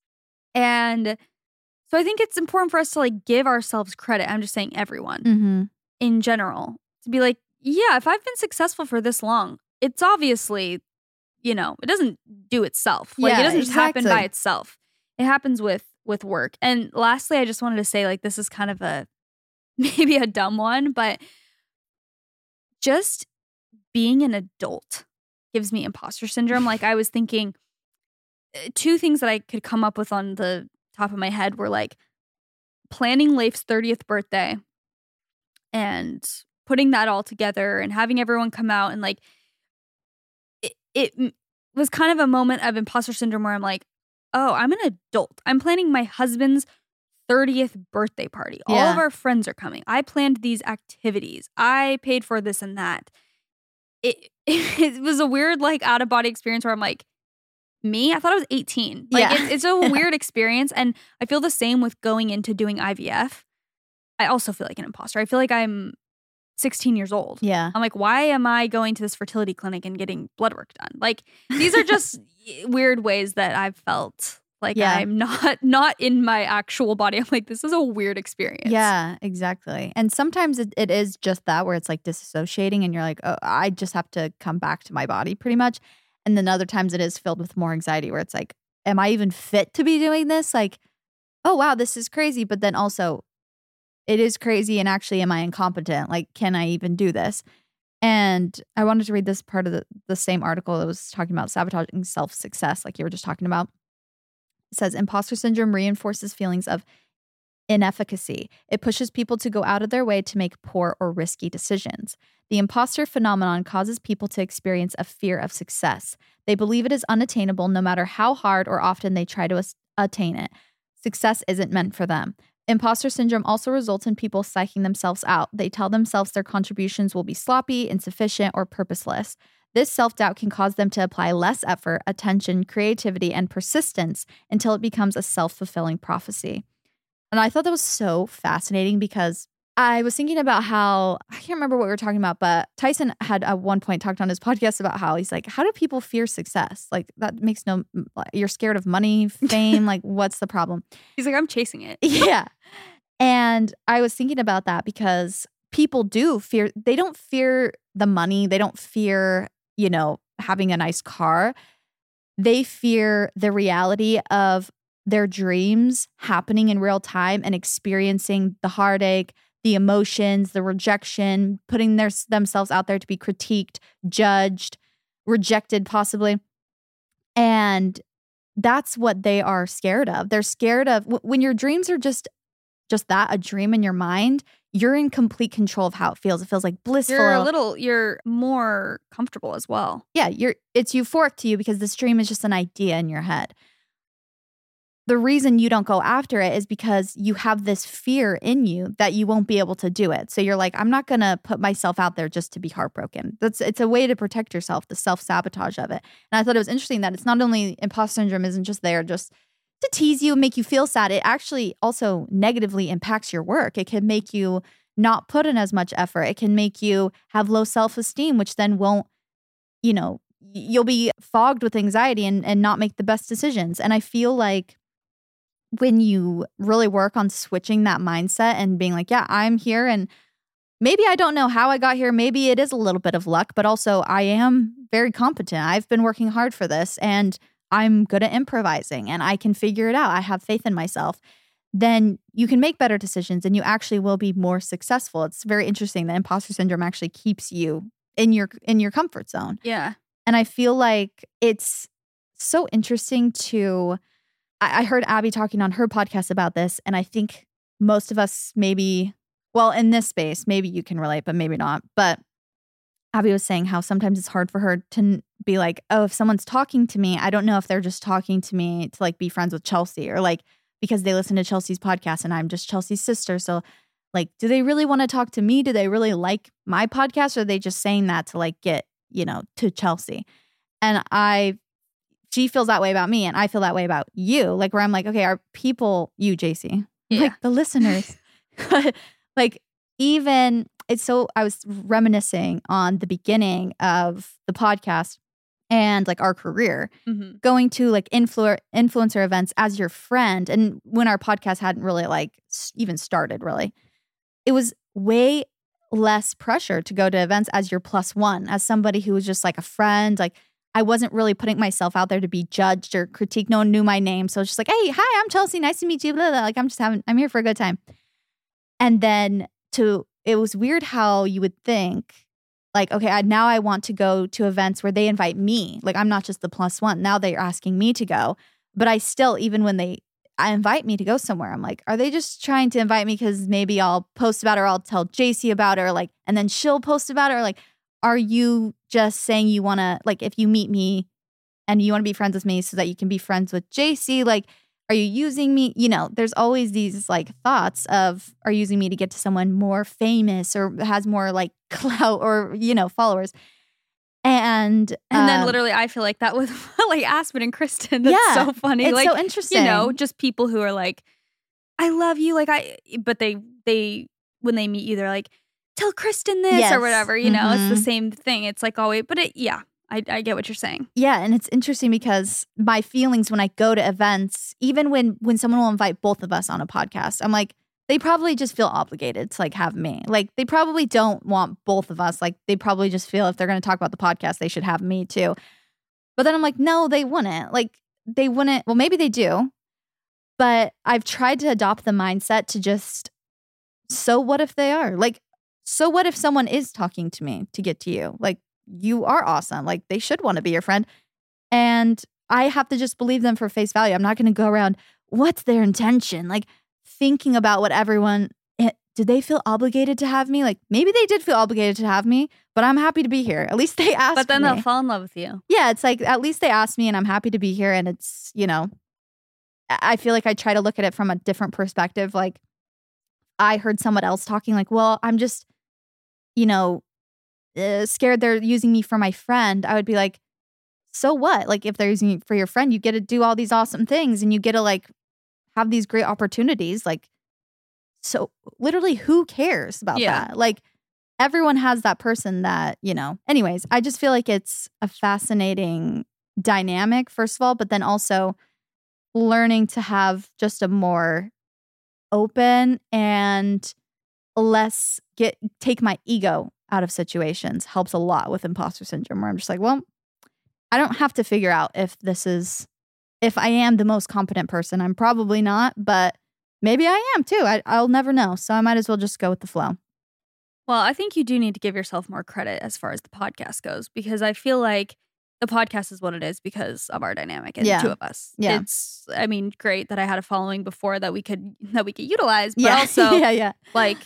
And so I think it's important for us to like give ourselves credit. I'm just saying everyone in general, to be like, yeah, if I've been successful for this long, it's obviously, it doesn't do itself. Like, it doesn't just happen by itself. It happens with work. And lastly, I just wanted to say, like, this is kind of maybe a dumb one, but just being an adult gives me imposter syndrome. Like, I was thinking two things that I could come up with on the top of my head were like planning Leif's 30th birthday and putting that all together and having everyone come out, and like it was kind of a moment of imposter syndrome where I'm like, oh, I'm an adult. I'm planning my husband's 30th birthday party. All of our friends are coming. I planned these activities. I paid for this and that. It was a weird, like, out of body experience where I'm like, me? I thought I was 18. Like, it's a weird experience. And I feel the same with going into doing IVF. I also feel like an imposter. I feel like I'm 16 years old. Yeah. I'm like, why am I going to this fertility clinic and getting blood work done? Like, these are just weird ways that I've felt like I'm not in my actual body. I'm like, this is a weird experience. Yeah, exactly. And sometimes it is just that, where it's like disassociating and you're like, oh, I just have to come back to my body pretty much. And then other times it is filled with more anxiety, where it's like, am I even fit to be doing this? Like, oh, wow, this is crazy. But then also, it is crazy, and actually, am I incompetent? Like, can I even do this? And I wanted to read this part of the same article that was talking about sabotaging self-success, like you were just talking about. It says, imposter syndrome reinforces feelings of inefficacy. It pushes people to go out of their way to make poor or risky decisions. The imposter phenomenon causes people to experience a fear of success. They believe it is unattainable no matter how hard or often they try to attain it. Success isn't meant for them. Imposter syndrome also results in people psyching themselves out. They tell themselves their contributions will be sloppy, insufficient, or purposeless. This self-doubt can cause them to apply less effort, attention, creativity, and persistence until it becomes a self-fulfilling prophecy. And I thought that was so fascinating, because I was thinking about how, I can't remember what we were talking about, but Tyson had at one point talked on his podcast about how he's like, how do people fear success? Like, that makes you're scared of money, fame, like, what's the problem? He's like, I'm chasing it. Yeah. And I was thinking about that because people do fear, they don't fear the money. They don't fear, having a nice car. They fear the reality of their dreams happening in real time and experiencing the heartache, the emotions, the rejection, putting themselves out there to be critiqued, judged, rejected possibly. And that's what they are scared of. They're scared of when your dreams are just that, a dream in your mind, you're in complete control of how it feels. It feels like blissful. You're more comfortable as well. Yeah, it's euphoric to you because this dream is just an idea in your head. The reason you don't go after it is because you have this fear in you that you won't be able to do it. So you're like, I'm not going to put myself out there just to be heartbroken. It's a way to protect yourself, the self-sabotage of it. And I thought it was interesting that it's not only imposter syndrome isn't just there just to tease you and make you feel sad. It actually also negatively impacts your work. It can make you not put in as much effort. It can make you have low self-esteem, which then won't, you'll be fogged with anxiety and not make the best decisions. And I feel like when you really work on switching that mindset and being like, yeah, I'm here and maybe I don't know how I got here. Maybe it is a little bit of luck, but also I am very competent. I've been working hard for this and I'm good at improvising and I can figure it out. I have faith in myself. Then you can make better decisions and you actually will be more successful. It's very interesting that imposter syndrome actually keeps you in your comfort zone. Yeah. And I feel like it's so interesting to... I heard Abby talking on her podcast about this, and I think most of us maybe, well, in this space, maybe you can relate, but maybe not. But Abby was saying how sometimes it's hard for her to be like, oh, if someone's talking to me, I don't know if they're just talking to me to like be friends with Chelsea or like because they listen to Chelsea's podcast and I'm just Chelsea's sister. So like, do they really want to talk to me? Do they really like my podcast? Or are they just saying that to like get, to Chelsea? And she feels that way about me and I feel that way about you. Like where I'm like, okay, are people, you, JC, like the listeners, like even I was reminiscing on the beginning of the podcast and like our career, going to like influencer events as your friend. And when our podcast hadn't really like even started really, it was way less pressure to go to events as your plus one, as somebody who was just like a friend, like I wasn't really putting myself out there to be judged or critiqued. No one knew my name. So it's just like, hey, hi, I'm Chelsea. Nice to meet you. Blah, blah. Like, I'm here for a good time. And then it was weird how you would think like, okay, now I want to go to events where they invite me. Like, I'm not just the plus one. Now they're asking me to go. But I still, even when they invite me to go somewhere, I'm like, are they just trying to invite me because maybe I'll post about it or I'll tell JC about it or like, and then she'll post about it or like, are you just saying you want to, like, if you meet me and you want to be friends with me so that you can be friends with JC, like, are you using me? There's always these, like, thoughts of, are you using me to get to someone more famous or has more, like, clout or, followers? And then literally I feel like that with, like, Aspen and Kristen. That's so funny. It's like, so interesting. Just people who are like, I love you. Like, but they when they meet you, they're like, tell Kristen this or whatever, it's the same thing. It's like always, but I get what you're saying. Yeah. And it's interesting because my feelings when I go to events, even when someone will invite both of us on a podcast, I'm like, they probably just feel obligated to like have me. Like they probably don't want both of us. Like they probably just feel if they're going to talk about the podcast, they should have me too. But then I'm like, no, they wouldn't. Like they wouldn't. Well, maybe they do. But I've tried to adopt the mindset to just, so what if they are? Like, so what if someone is talking to me to get to you? Like, you are awesome. Like, they should want to be your friend. And I have to just believe them for face value. I'm not going to go around, what's their intention? Like, thinking about what everyone, did they feel obligated to have me? Like, maybe they did feel obligated to have me, but I'm happy to be here. At least they asked me. But then they'll fall in love with you. Yeah, it's like, at least they asked me and I'm happy to be here. And it's, I feel like I try to look at it from a different perspective. Like, I heard someone else talking like, well, I'm just, scared they're using me for my friend. I would be like, so what? Like, if they're using you for your friend, you get to do all these awesome things and you get to like have these great opportunities. Like, so literally who cares about that? Like, everyone has that person that, anyways, I just feel like it's a fascinating dynamic, first of all, but then also learning to have just a more open and take my ego out of situations helps a lot with imposter syndrome, where I'm just like, well, I don't have to figure out if I am the most competent person. I'm probably not, but maybe I am too. I'll never know. So I might as well just go with the flow. Well, I think you do need to give yourself more credit as far as the podcast goes, because I feel like the podcast is what it is because of our dynamic and the two of us. Yeah. It's, I mean, great that I had a following before that we could utilize, but also like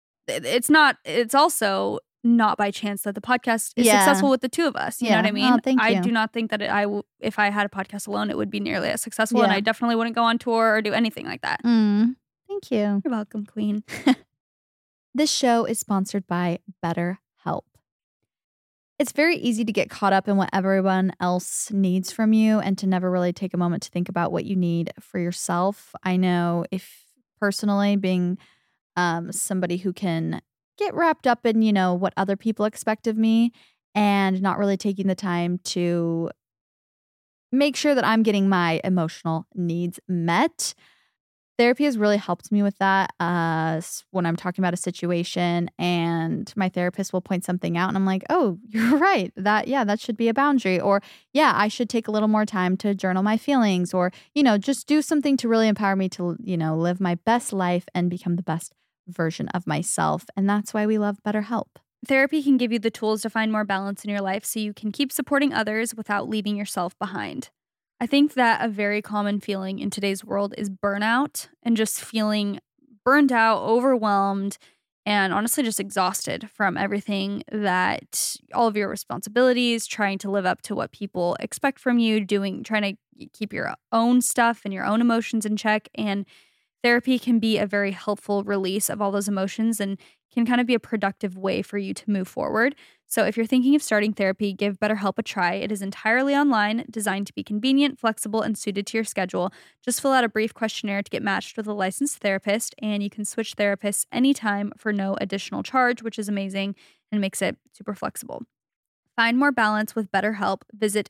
it's also not by chance that the podcast is successful with the two of us. You know what I mean? Oh, thank you. I do not think that if I had a podcast alone, it would be nearly as successful, and I definitely wouldn't go on tour or do anything like that. Thank you. You're welcome, Queen. This show is sponsored by BetterHelp. It's very easy to get caught up in what everyone else needs from you and to never really take a moment to think about what you need for yourself. I know if personally being somebody who can get wrapped up in, what other people expect of me and not really taking the time to make sure that I'm getting my emotional needs met. Therapy has really helped me with that when I'm talking about a situation and my therapist will point something out and I'm like, oh, you're right. That should be a boundary. Or, I should take a little more time to journal my feelings or, just do something to really empower me to, live my best life and become the best version of myself. And that's why we love BetterHelp. Therapy can give you the tools to find more balance in your life so you can keep supporting others without leaving yourself behind. I think that a very common feeling in today's world is burnout and just feeling burned out, overwhelmed, and honestly just exhausted from everything that all of your responsibilities, trying to live up to what people expect from you, trying to keep your own stuff and your own emotions in check. And therapy can be a very helpful release of all those emotions and can kind of be a productive way for you to move forward. So if you're thinking of starting therapy, give BetterHelp a try. It is entirely online, designed to be convenient, flexible, and suited to your schedule. Just fill out a brief questionnaire to get matched with a licensed therapist, and you can switch therapists anytime for no additional charge, which is amazing and makes it super flexible. Find more balance with BetterHelp. Visit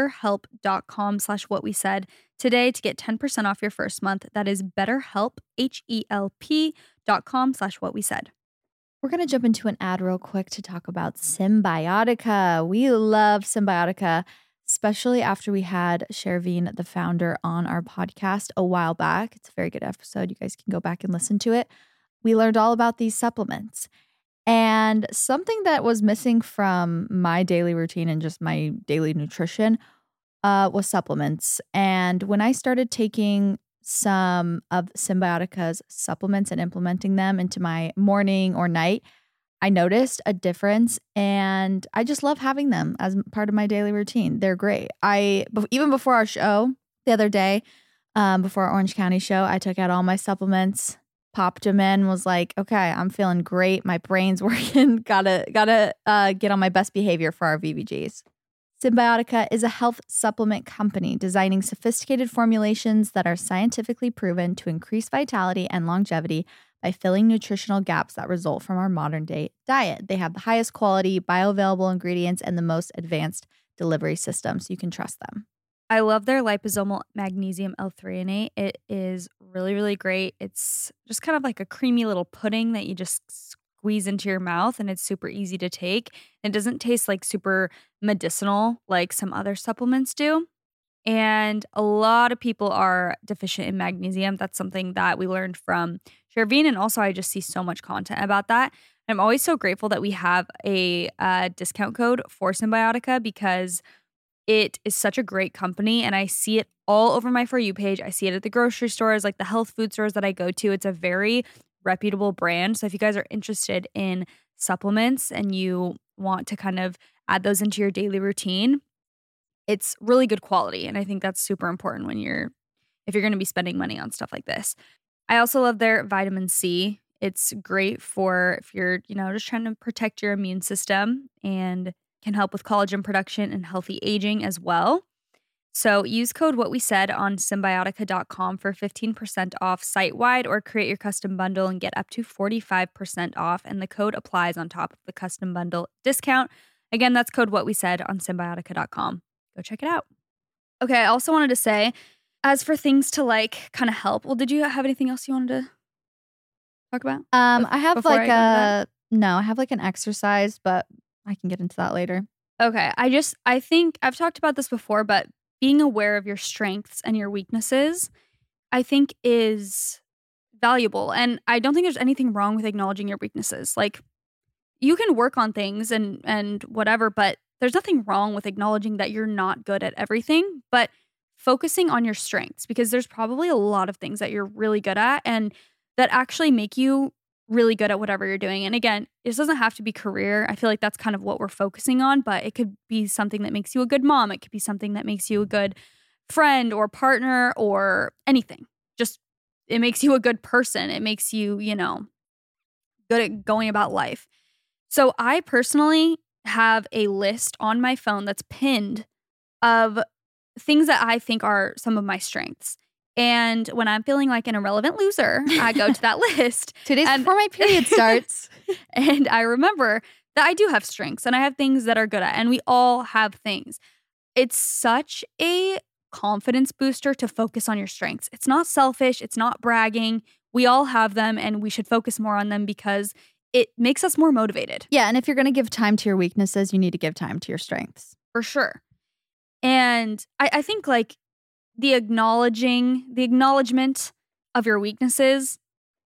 betterhelp.com/whatwesaid today to get 10% off your first month. That is BetterHelp, HELP.com/whatwesaid. We're going to jump into an ad real quick to talk about Cymbiotika. We love Cymbiotika, especially after we had Shervin, the founder, on our podcast a while back. It's a very good episode. You guys can go back and listen to it. We learned all about these supplements. And something that was missing from my daily routine and just my daily nutrition was supplements. And when I started taking some of Cymbiotika's supplements and implementing them into my morning or night, I noticed a difference, and I just love having them as part of my daily routine. They're great. Even before our show the other day, before our Orange County show, I took out all my supplements, popped them in, was like, okay, I'm feeling great. My brain's working. Gotta get on my best behavior for our VVGs. Cymbiotika is a health supplement company designing sophisticated formulations that are scientifically proven to increase vitality and longevity by filling nutritional gaps that result from our modern-day diet. They have the highest quality, bioavailable ingredients and the most advanced delivery system, so you can trust them. I love their liposomal magnesium L-threonate. It is really, really great. It's just kind of like a creamy little pudding that you just squeeze into your mouth, and it's super easy to take. It doesn't taste like super medicinal like some other supplements do. And a lot of people are deficient in magnesium. That's something that we learned from Shervin, and also I just see so much content about that. I'm always so grateful that we have a discount code for Cymbiotika because it is such a great company, and I see it all over my For You page. I see it at the grocery stores, like the health food stores that I go to. It's a very reputable brand. So if you guys are interested in supplements and you want to kind of add those into your daily routine, it's really good quality. And I think that's super important if you're going to be spending money on stuff like this. I also love their vitamin C. It's great for if you're, just trying to protect your immune system, and can help with collagen production and healthy aging as well. So use code WhatWeSaid on Cymbiotika.com for 15% off site-wide, or create your custom bundle and get up to 45% off. And the code applies on top of the custom bundle discount. Again, that's code WhatWeSaid on Cymbiotika.com. Go check it out. Okay, I also wanted to say, as for things to kind of help, well, did you have anything else you wanted to talk about? I have before I go into I have like an exercise, but I can get into that later. Okay. I think I've talked about this before, but being aware of your strengths and your weaknesses, I think is valuable. And I don't think there's anything wrong with acknowledging your weaknesses. Like, you can work on things and whatever, but there's nothing wrong with acknowledging that you're not good at everything, but focusing on your strengths, because there's probably a lot of things that you're really good at and that actually make you really good at whatever you're doing. And again, this doesn't have to be career. I feel like that's kind of what we're focusing on, but it could be something that makes you a good mom. It could be something that makes you a good friend or partner or anything. Just, it makes you a good person. It makes you, good at going about life. So I personally have a list on my phone that's pinned of things that I think are some of my strengths. And when I'm feeling like an irrelevant loser, I go to that list. 2 days before my period starts. And I remember that I do have strengths and I have things that are good at. And we all have things. It's such a confidence booster to focus on your strengths. It's not selfish. It's not bragging. We all have them and we should focus more on them because it makes us more motivated. Yeah, and if you're going to give time to your weaknesses, you need to give time to your strengths. For sure. And I think like the acknowledgement of your weaknesses,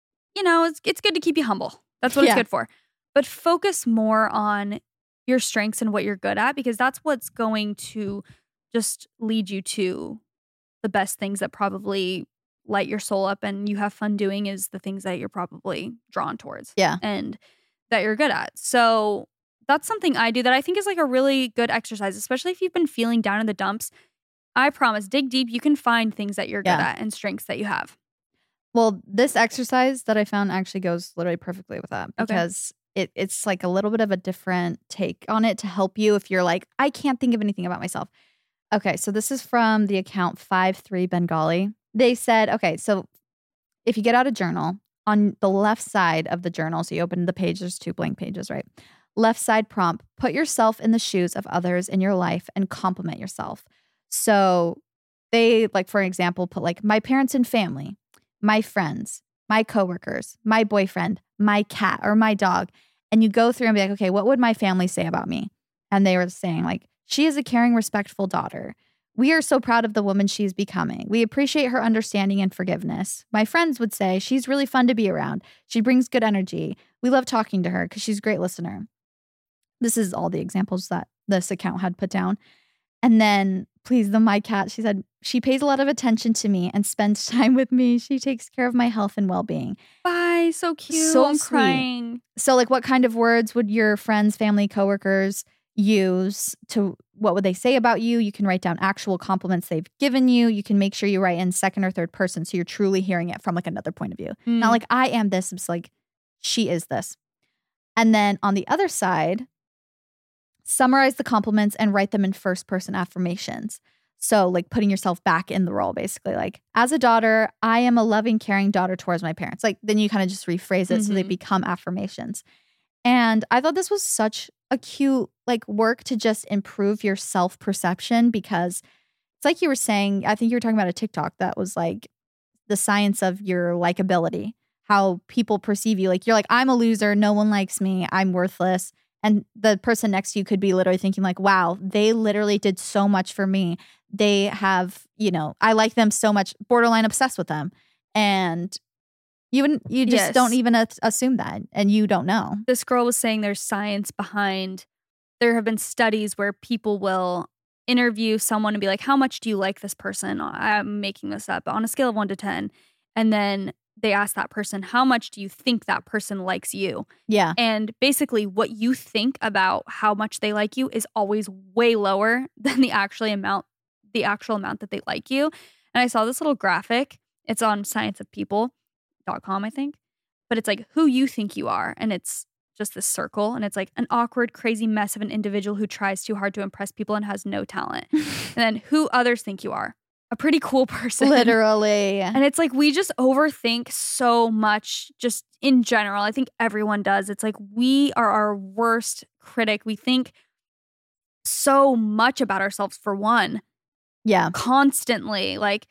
it's good to keep you humble. That's what it's good for. But focus more on your strengths and what you're good at, because that's what's going to just lead you to the best things that probably light your soul up and you have fun doing, is the things that you're probably drawn towards. Yeah. And that you're good at. So that's something I do that I think is like a really good exercise, especially if you've been feeling down in the dumps. I promise, dig deep. You can find things that you're good at and strengths that you have. Well, this exercise that I found actually goes literally perfectly with that, because it's like a little bit of a different take on it to help you if you're like, I can't think of anything about myself. Okay, so this is from the account 53 Bengali. They said, okay, so if you get out a journal, on the left side of the journal, so you open the page, there's 2 blank pages, right? Left side prompt, put yourself in the shoes of others in your life and compliment yourself. So they, like, for example, put like my parents and family, my friends, my coworkers, my boyfriend, my cat or my dog. And you go through and be like, okay, what would my family say about me? And they were saying like, she is a caring, respectful daughter. We are so proud of the woman she's becoming. We appreciate her understanding and forgiveness. My friends would say she's really fun to be around. She brings good energy. We love talking to her because she's a great listener. This is all the examples that this account had put down. And then, please, my cat, she said, she pays a lot of attention to me and spends time with me. She takes care of my health and well-being. Bye. So cute. So I'm sweet. crying. So like, what kind of words would your friends, family, coworkers use to, what would they say about you? You can write down actual compliments they've given you. You can make sure you write in second or third person so you're truly hearing it from like another point of view. Not like, I am this. It's like, she is this. And then on the other side, summarize the compliments and write them in first person affirmations. So like putting yourself back in the role, basically. Like, as a daughter, I am a loving, caring daughter towards my parents. Like, then you kind of just rephrase it so they become affirmations. And I thought this was such a cute like work to just improve your self-perception, because it's like you were saying, I think you were talking about a TikTok that was like the science of your likability, how people perceive you. Like, you're like, I'm a loser. No one likes me. I'm worthless. And the person next to you could be literally thinking like, wow, they literally did so much for me. They have, I like them so much, borderline obsessed with them. And you just don't even assume that, and you don't know. This girl was saying there's science behind, there have been studies where people will interview someone and be like, how much do you like this person? I'm making this up, on a scale of 1 to 10. And then they ask that person, how much do you think that person likes you? Yeah. And basically what you think about how much they like you is always way lower than the actual amount that they like you. And I saw this little graphic. It's on scienceofpeople.com, I think. But it's like who you think you are. And it's just this circle. And it's like an awkward, crazy mess of an individual who tries too hard to impress people and has no talent. And then who others think you are. A pretty cool person. Literally. And it's like we just overthink so much just in general. I think everyone does. It's like we are our worst critic. We think so much about ourselves, for one. Yeah. Constantly. Like,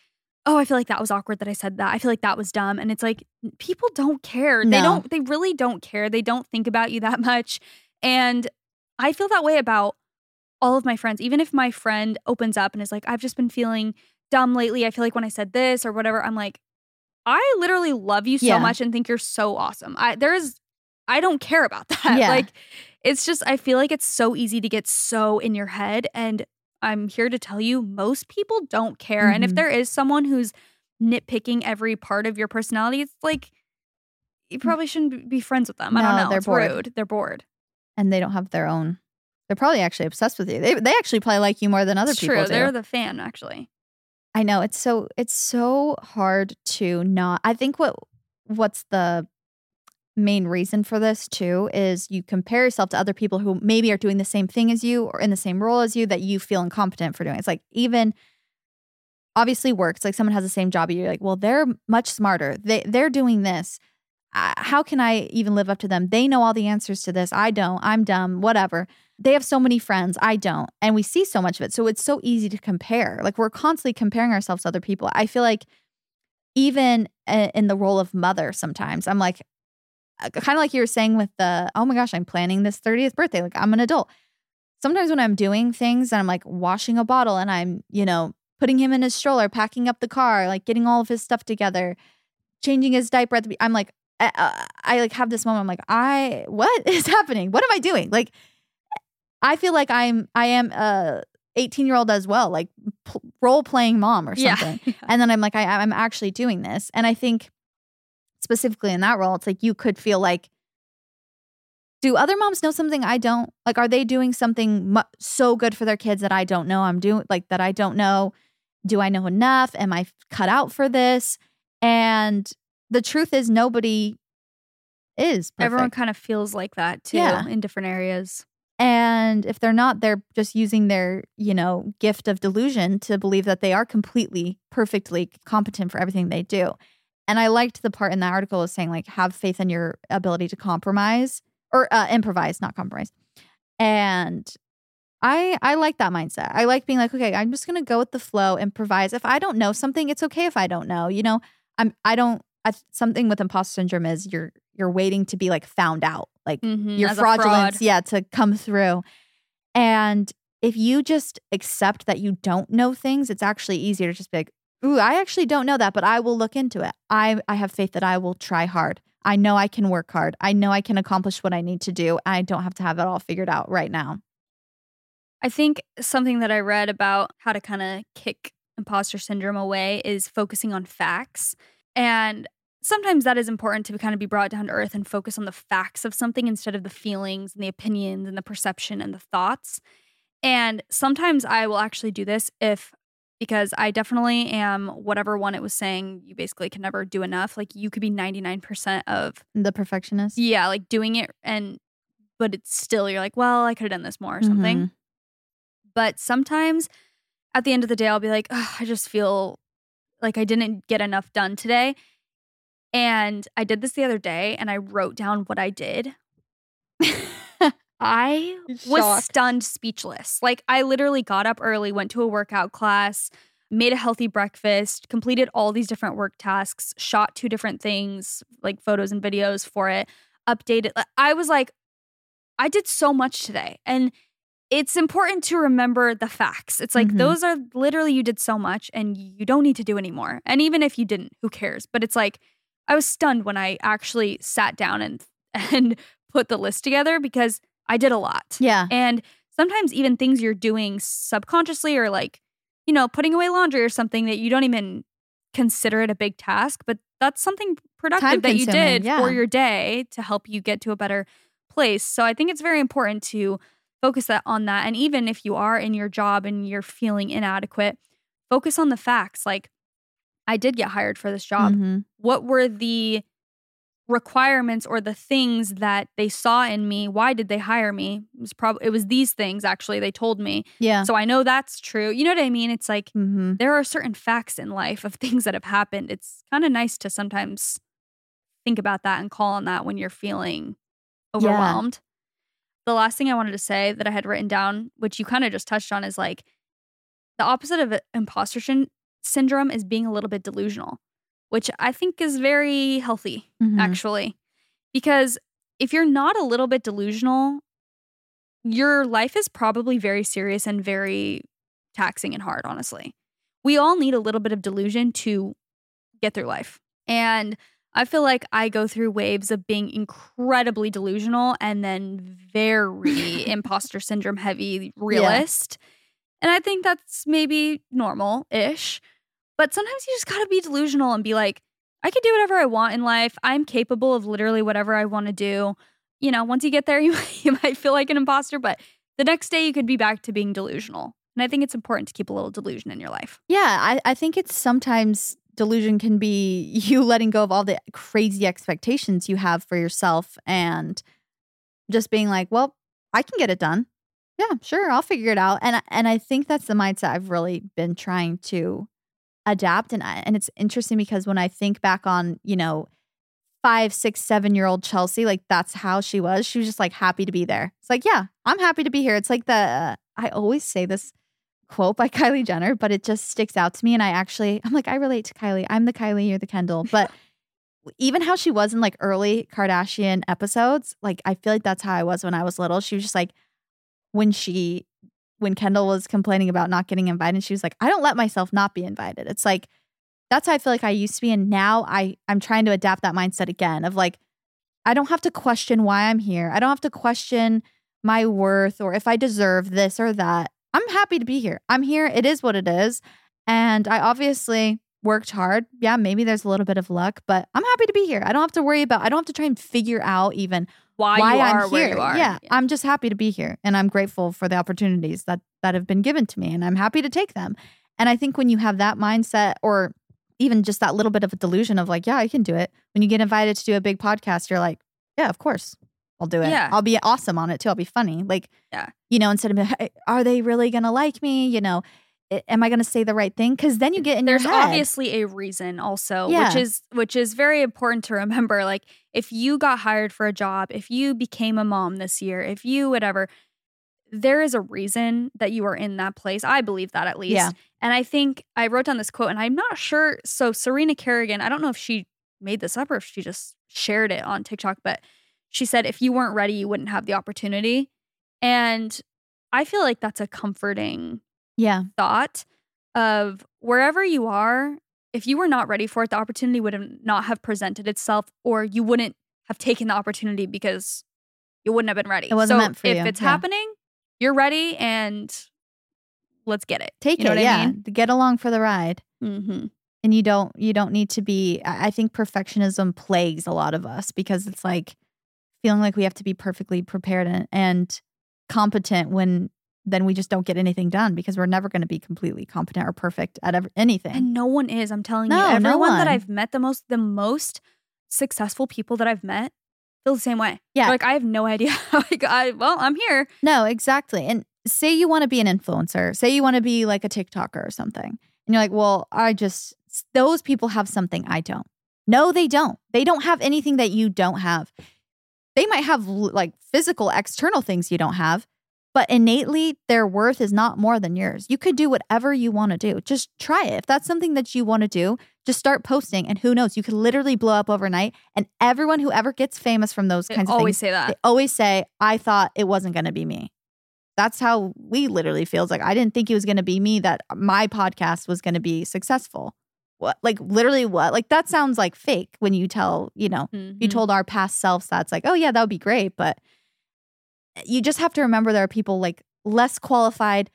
oh, I feel like that was awkward that I said that. I feel like that was dumb. And it's like, people don't care. No. They really don't care. They don't think about you that much. And I feel that way about all of my friends. Even if my friend opens up and is like, I've just been feeling dumb lately. I feel like when I said this or whatever, I'm like, I literally love you so much and think you're so awesome. I don't care about that. Yeah. Like, it's just, I feel like it's so easy to get so in your head. And I'm here to tell you, most people don't care. And if there is someone who's nitpicking every part of your personality, it's like, you probably shouldn't be friends with them. I don't know. They're bored. Rude. They're bored. And they don't have their own. They're probably actually obsessed with you. They actually probably like you more than other people True. do. They're the fan, actually. I know. It's so hard to not. I think what's the main reason for this too is you compare yourself to other people who maybe are doing the same thing as you or in the same role as you that you feel incompetent for doing. It's like even obviously work. It's like someone has the same job. You're like, well, they're much smarter. They're doing this. How can I even live up to them? They know all the answers to this. I don't. I'm dumb. Whatever. They have so many friends. I don't. And we see so much of it. So it's so easy to compare. Like we're constantly comparing ourselves to other people. I feel like even in the role of mother sometimes, I'm like, kind of like you were saying with the, oh my gosh, I'm planning this 30th birthday. Like I'm an adult. Sometimes when I'm doing things and I'm like washing a bottle and I'm, putting him in his stroller, packing up the car, like getting all of his stuff together, changing his diaper at the, I'm like, I like have this moment. I'm like, what is happening? What am I doing? Like, I feel like I am a 18-year-old as well, like role playing mom or something. Yeah. And then I'm like, I'm actually doing this. And I think specifically in that role, it's like you could feel like, do other moms know something I don't? Like, are they doing something so good for their kids that I don't know I'm doing, like that I don't know? Do I know enough? Am I cut out for this? And the truth is nobody is perfect. Everyone kind of feels like that too in different areas. And if they're not, they're just using their, gift of delusion to believe that they are completely, perfectly competent for everything they do. And I liked the part in that article was saying like, have faith in your ability to compromise or improvise, not compromise. And I like that mindset. I like being like, okay, I'm just going to go with the flow, improvise. If I don't know something, it's okay if I don't know, something with imposter syndrome is you're waiting to be like found out, like your fraudulence, to come through. And if you just accept that you don't know things, it's actually easier to just be like, ooh, I actually don't know that, but I will look into it. I have faith that I will try hard. I know I can work hard. I know I can accomplish what I need to do. I don't have to have it all figured out right now. I think something that I read about how to kind of kick imposter syndrome away is focusing on facts. And sometimes that is important to kind of be brought down to earth and focus on the facts of something instead of the feelings and the opinions and the perception and the thoughts. And sometimes I will actually do this because I definitely am whatever one it was saying, you basically can never do enough. Like you could be 99% of the perfectionist. Yeah, like doing it but it's still, you're like, well, I could have done this more or something. Mm-hmm. But sometimes at the end of the day, I'll be like, oh, I just feel like I didn't get enough done today. And I did this the other day and I wrote down what I did. I was stunned, speechless. Like I literally got up early, went to a workout class, made a healthy breakfast, completed all these different work tasks, shot 2 different things, like photos and videos for it, updated. I was like, I did so much today. And it's important to remember the facts. It's like, those are literally, you did so much and you don't need to do anymore. And even if you didn't, who cares? But it's like, I was stunned when I actually sat down and put the list together because I did a lot. Yeah. And sometimes even things you're doing subconsciously or like, putting away laundry or something that you don't even consider it a big task, but that's something productive that you did for your day to help you get to a better place. So I think it's very important to focus on that. And even if you are in your job and you're feeling inadequate, focus on the facts. Like, I did get hired for this job. What were the requirements or the things that they saw in me? Why did they hire me? It was these things, actually, they told me. Yeah. So I know that's true. You know what I mean? It's like there are certain facts in life of things that have happened. It's kind of nice to sometimes think about that and call on that when you're feeling overwhelmed. The last thing I wanted to say that I had written down, which you kind of just touched on, is like the opposite of imposter syndrome is being a little bit delusional, which I think is very healthy, actually. Because if you're not a little bit delusional, your life is probably very serious and very taxing and hard, honestly. We all need a little bit of delusion to get through life. And I feel like I go through waves of being incredibly delusional and then very imposter syndrome heavy realist. And I think that's maybe normal-ish. But sometimes you just gotta be delusional and be like, I can do whatever I want in life. I'm capable of literally whatever I want to do. You know, once you get there, you might feel like an imposter, but the next day you could be back to being delusional. And I think it's important to keep a little delusion in your life. Yeah, I think it's sometimes delusion can be you letting go of all the crazy expectations you have for yourself and just being like, well, I can get it done. Yeah, sure, I'll figure it out. And I think that's the mindset I've really been trying to adapt. And it's interesting because when I think back on, 5, 6, 7-year-old Chelsea, like that's how she was. She was just like happy to be there. It's like, yeah, I'm happy to be here. It's like I always say this quote by Kylie Jenner, but it just sticks out to me. And I'm like, I relate to Kylie. I'm the Kylie, you're the Kendall. But even how she was in like early Kardashian episodes, like I feel like that's how I was when I was little. She was just like, when Kendall was complaining about not getting invited, she was like, I don't let myself not be invited. It's like, that's how I feel like I used to be. And now I'm trying to adapt that mindset again of like, I don't have to question why I'm here. I don't have to question my worth or if I deserve this or that. I'm happy to be here. I'm here. It is what it is. And I obviously worked hard. Yeah, maybe there's a little bit of luck, but I'm happy to be here. I don't have to try and figure out even why I'm here. Yeah, I'm just happy to be here. And I'm grateful for the opportunities that have been given to me. And I'm happy to take them. And I think when you have that mindset or even just that little bit of a delusion of like, yeah, I can do it. When you get invited to do a big podcast, you're like, yeah, of course. I'll do it. Yeah. I'll be awesome on it too. I'll be funny. Like, instead of, hey, are they really going to like me? Am I going to say the right thing? Because then you get in your head. There's obviously a reason also, which is very important to remember. Like if you got hired for a job, if you became a mom this year, if you whatever, there is a reason that you are in that place. I believe that at least. Yeah. And I think I wrote down this quote and I'm not sure. So Serena Kerrigan, I don't know if she made this up or if she just shared it on TikTok, but she said, if you weren't ready, you wouldn't have the opportunity. And I feel like that's a comforting thought of wherever you are, if you were not ready for it, the opportunity would not have presented itself or you wouldn't have taken the opportunity because you wouldn't have been ready. It wasn't meant for you. If it's happening, you're ready and let's get it. Take it, I mean? Get along for the ride. Mm-hmm. And you don't need to be, I think perfectionism plagues a lot of us because it's like, feeling like we have to be perfectly prepared and competent when then we just don't get anything done because we're never going to be completely competent or perfect at anything. And no one is, I'm telling you. Everyone that I've met, the most successful people that I've met feel the same way. Yeah. They're like, I have no idea how I'm here. No, exactly. And say you want to be an influencer. Say you want to be like a TikToker or something. And you're like, well, those people have something I don't. No, they don't. They don't have anything that you don't have. They might have like physical external things you don't have, but innately their worth is not more than yours. You could do whatever you want to do. Just try it. If that's something that you want to do, just start posting and who knows, you could literally blow up overnight. And everyone who ever gets famous from those kinds of things, always say that. They always say, I thought it wasn't going to be me. That's how we literally feel. It's like, I didn't think it was going to be me, that my podcast was going to be successful. What? Like literally what? Like that sounds like fake when you tell, you told our past selves that's like, oh yeah, that would be great. But you just have to remember there are people like less qualified,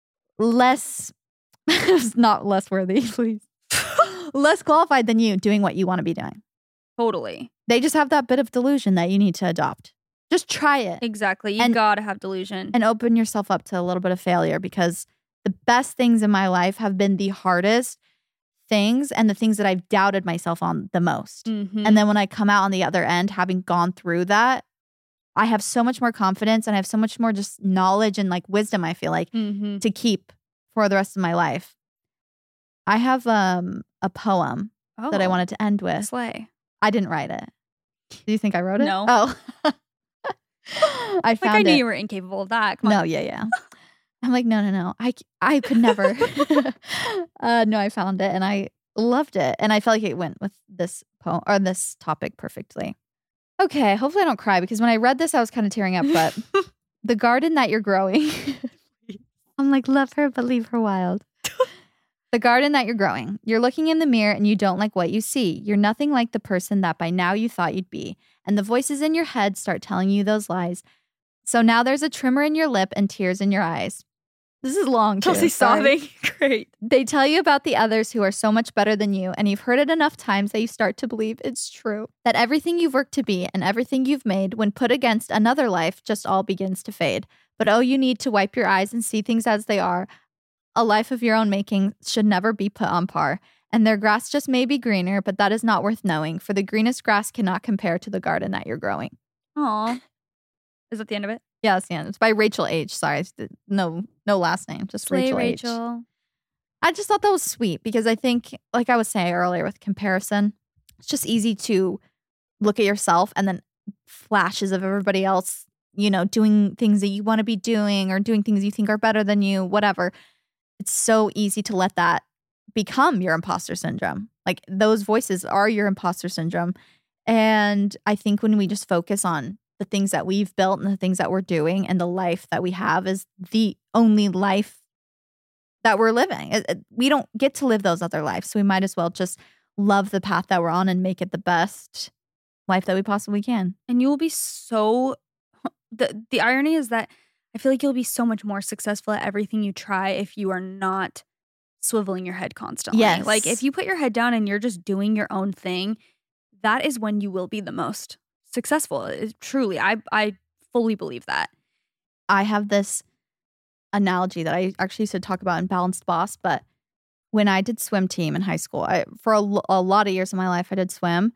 not less worthy, please. Less qualified than you doing what you want to be doing. Totally. They just have that bit of delusion that you need to adopt. Just try it. Exactly. You gotta have delusion. And open yourself up to a little bit of failure because the best things in my life have been the hardest things and the things that I've doubted myself on the most. Mm-hmm. And then when I come out on the other end, having gone through that, I have so much more confidence and I have so much more just knowledge and like wisdom, I feel like, to keep for the rest of my life. I have a poem that I wanted to end with. Slay. I didn't write it. Do you think I wrote it? No. Oh. I found I knew you were incapable of that. Come on. No, yeah. I'm like, no. I could never. No, I found it and I loved it. And I felt like it went with this poem or this topic perfectly. Okay, hopefully I don't cry because when I read this, I was kind of tearing up. But the garden that you're growing, I'm like, love her, but leave her wild. The garden that you're growing, you're looking in the mirror and you don't like what you see. You're nothing like the person that by now you thought you'd be. And the voices in your head start telling you those lies. So now there's a tremor in your lip and tears in your eyes. This is long, too. Chelsea sobbing. Great. They tell you about the others who are so much better than you, and you've heard it enough times that you start to believe it's true. That everything you've worked to be and everything you've made, when put against another life, just all begins to fade. But oh, you need to wipe your eyes and see things as they are. A life of your own making should never be put on par. And their grass just may be greener, but that is not worth knowing, for the greenest grass cannot compare to the garden that you're growing. Aw. Is that the end of it? Yeah, it's the end. It's by Rachel H. Sorry, no last name, just Slay, Rachel H. Rachel. I just thought that was sweet because I think, like I was saying earlier with comparison, it's just easy to look at yourself and then flashes of everybody else, doing things that you want to be doing or doing things you think are better than you, whatever. It's so easy to let that become your imposter syndrome. Like those voices are your imposter syndrome. And I think when we just focus on the things that we've built and the things that we're doing and the life that we have is the only life that we're living. We don't get to live those other lives. So we might as well just love the path that we're on and make it the best life that we possibly can. And you will be so, the irony is that I feel like you'll be so much more successful at everything you try if you are not swiveling your head constantly. Yes. Like if you put your head down and you're just doing your own thing, that is when you will be the most successful. Truly, I fully believe that. I have this analogy that I actually used to talk about in Balanced Boss, but when I did swim team in high school, for a lot of years of my life, I did swim,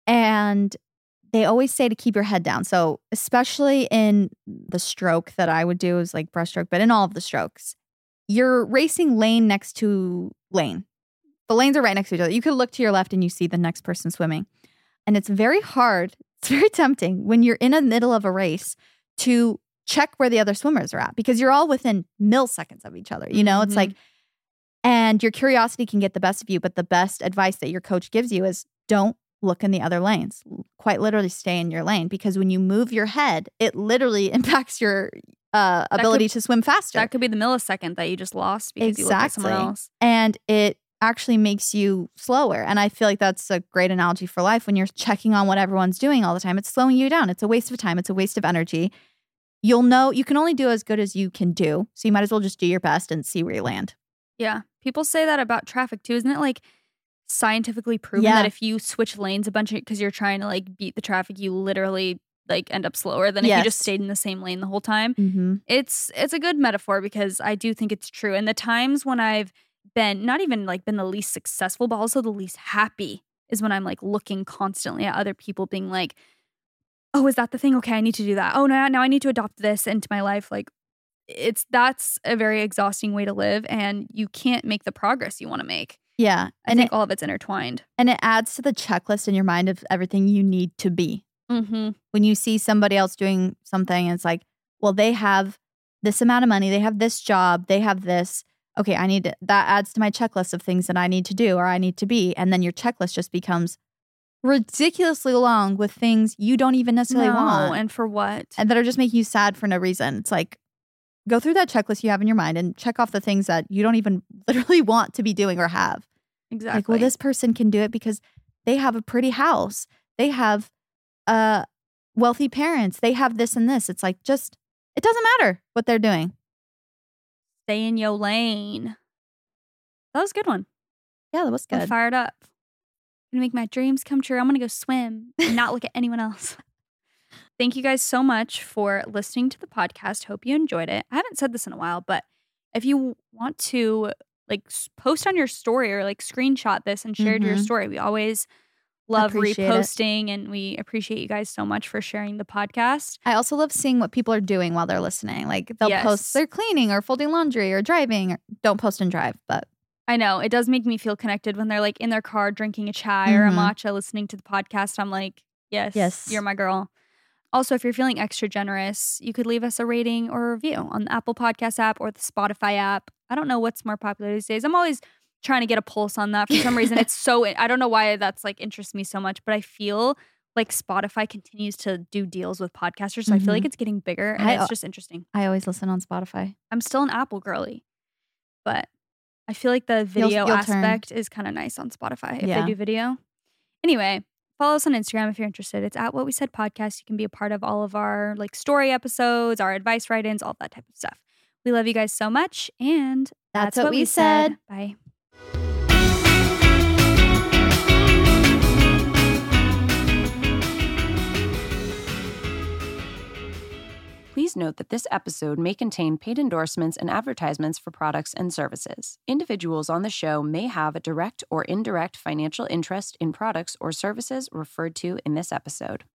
and they always say to keep your head down. So especially in the stroke that I would do is like breaststroke, but in all of the strokes, you're racing lane next to lane. The lanes are right next to each other. You could look to your left and you see the next person swimming. And it's very hard. It's very tempting when you're in the middle of a race to check where the other swimmers are at because you're all within milliseconds of each other. It's like, and your curiosity can get the best of you. But the best advice that your coach gives you is don't look in the other lanes. Quite literally stay in your lane because when you move your head, it literally impacts your ability to swim faster. That could be the millisecond that you just lost because you looked at someone else. And it actually makes you slower. And I feel like that's a great analogy for life. When you're checking on what everyone's doing all the time, it's slowing you down. It's a waste of time. It's a waste of energy. You'll know you can only do as good as you can do. So you might as well just do your best and see where you land. Yeah. People say that about traffic too. Isn't it like scientifically proven that if you switch lanes a bunch because you're trying to like beat the traffic, you literally like end up slower than if you just stayed in the same lane the whole time? Mm-hmm. It's a good metaphor because I do think it's true. And the times when I've been not even like been the least successful, but also the least happy is when I'm like looking constantly at other people being like, oh, is that the thing? Okay, I need to do that. Oh, no, now I need to adopt this into my life. Like that's a very exhausting way to live and you can't make the progress you want to make. Yeah. I think all of it's intertwined. And it adds to the checklist in your mind of everything you need to be. Mm-hmm. When you see somebody else doing something, and it's like, well, they have this amount of money, they have this job, they have this. Okay, that adds to my checklist of things that I need to do or I need to be. And then your checklist just becomes ridiculously long with things you don't even necessarily want. And for what? And that are just making you sad for no reason. It's like, go through that checklist you have in your mind and check off the things that you don't even literally want to be doing or have. Exactly. Like, well, this person can do it because they have a pretty house. They have wealthy parents. They have this and this. It's like, just, it doesn't matter what they're doing. Stay in your lane. That was a good one. Yeah, that was good. I'm fired up. I'm going to make my dreams come true. I'm going to go swim and not look at anyone else. Thank you guys so much for listening to the podcast. Hope you enjoyed it. I haven't said this in a while, but if you want to like post on your story or like screenshot this and share it to your story, we always love reposting and we appreciate you guys so much for sharing the podcast. I also love seeing what people are doing while they're listening. Like they'll post they're cleaning or folding laundry or driving. Don't post and drive, but I know it does make me feel connected when they're like in their car drinking a chai or a matcha listening to the podcast. I'm like, yes, you're my girl. Also, if you're feeling extra generous, you could leave us a rating or a review on the Apple Podcast app or the Spotify app. I don't know what's more popular these days. I'm always trying to get a pulse on that. For some reason, it's so, I don't know why that's like interests me so much, but I feel like Spotify continues to do deals with podcasters. So I feel like it's getting bigger and it's just interesting. I always listen on Spotify. I'm still an Apple girly, but I feel like the video aspect is kind of nice on Spotify if they do video. Anyway, follow us on Instagram if you're interested. It's at What We Said Podcast. You can be a part of all of our like story episodes, our advice write-ins, all that type of stuff. We love you guys so much. And that's what we said. Bye. Please note that this episode may contain paid endorsements and advertisements for products and services. Individuals on the show may have a direct or indirect financial interest in products or services referred to in this episode.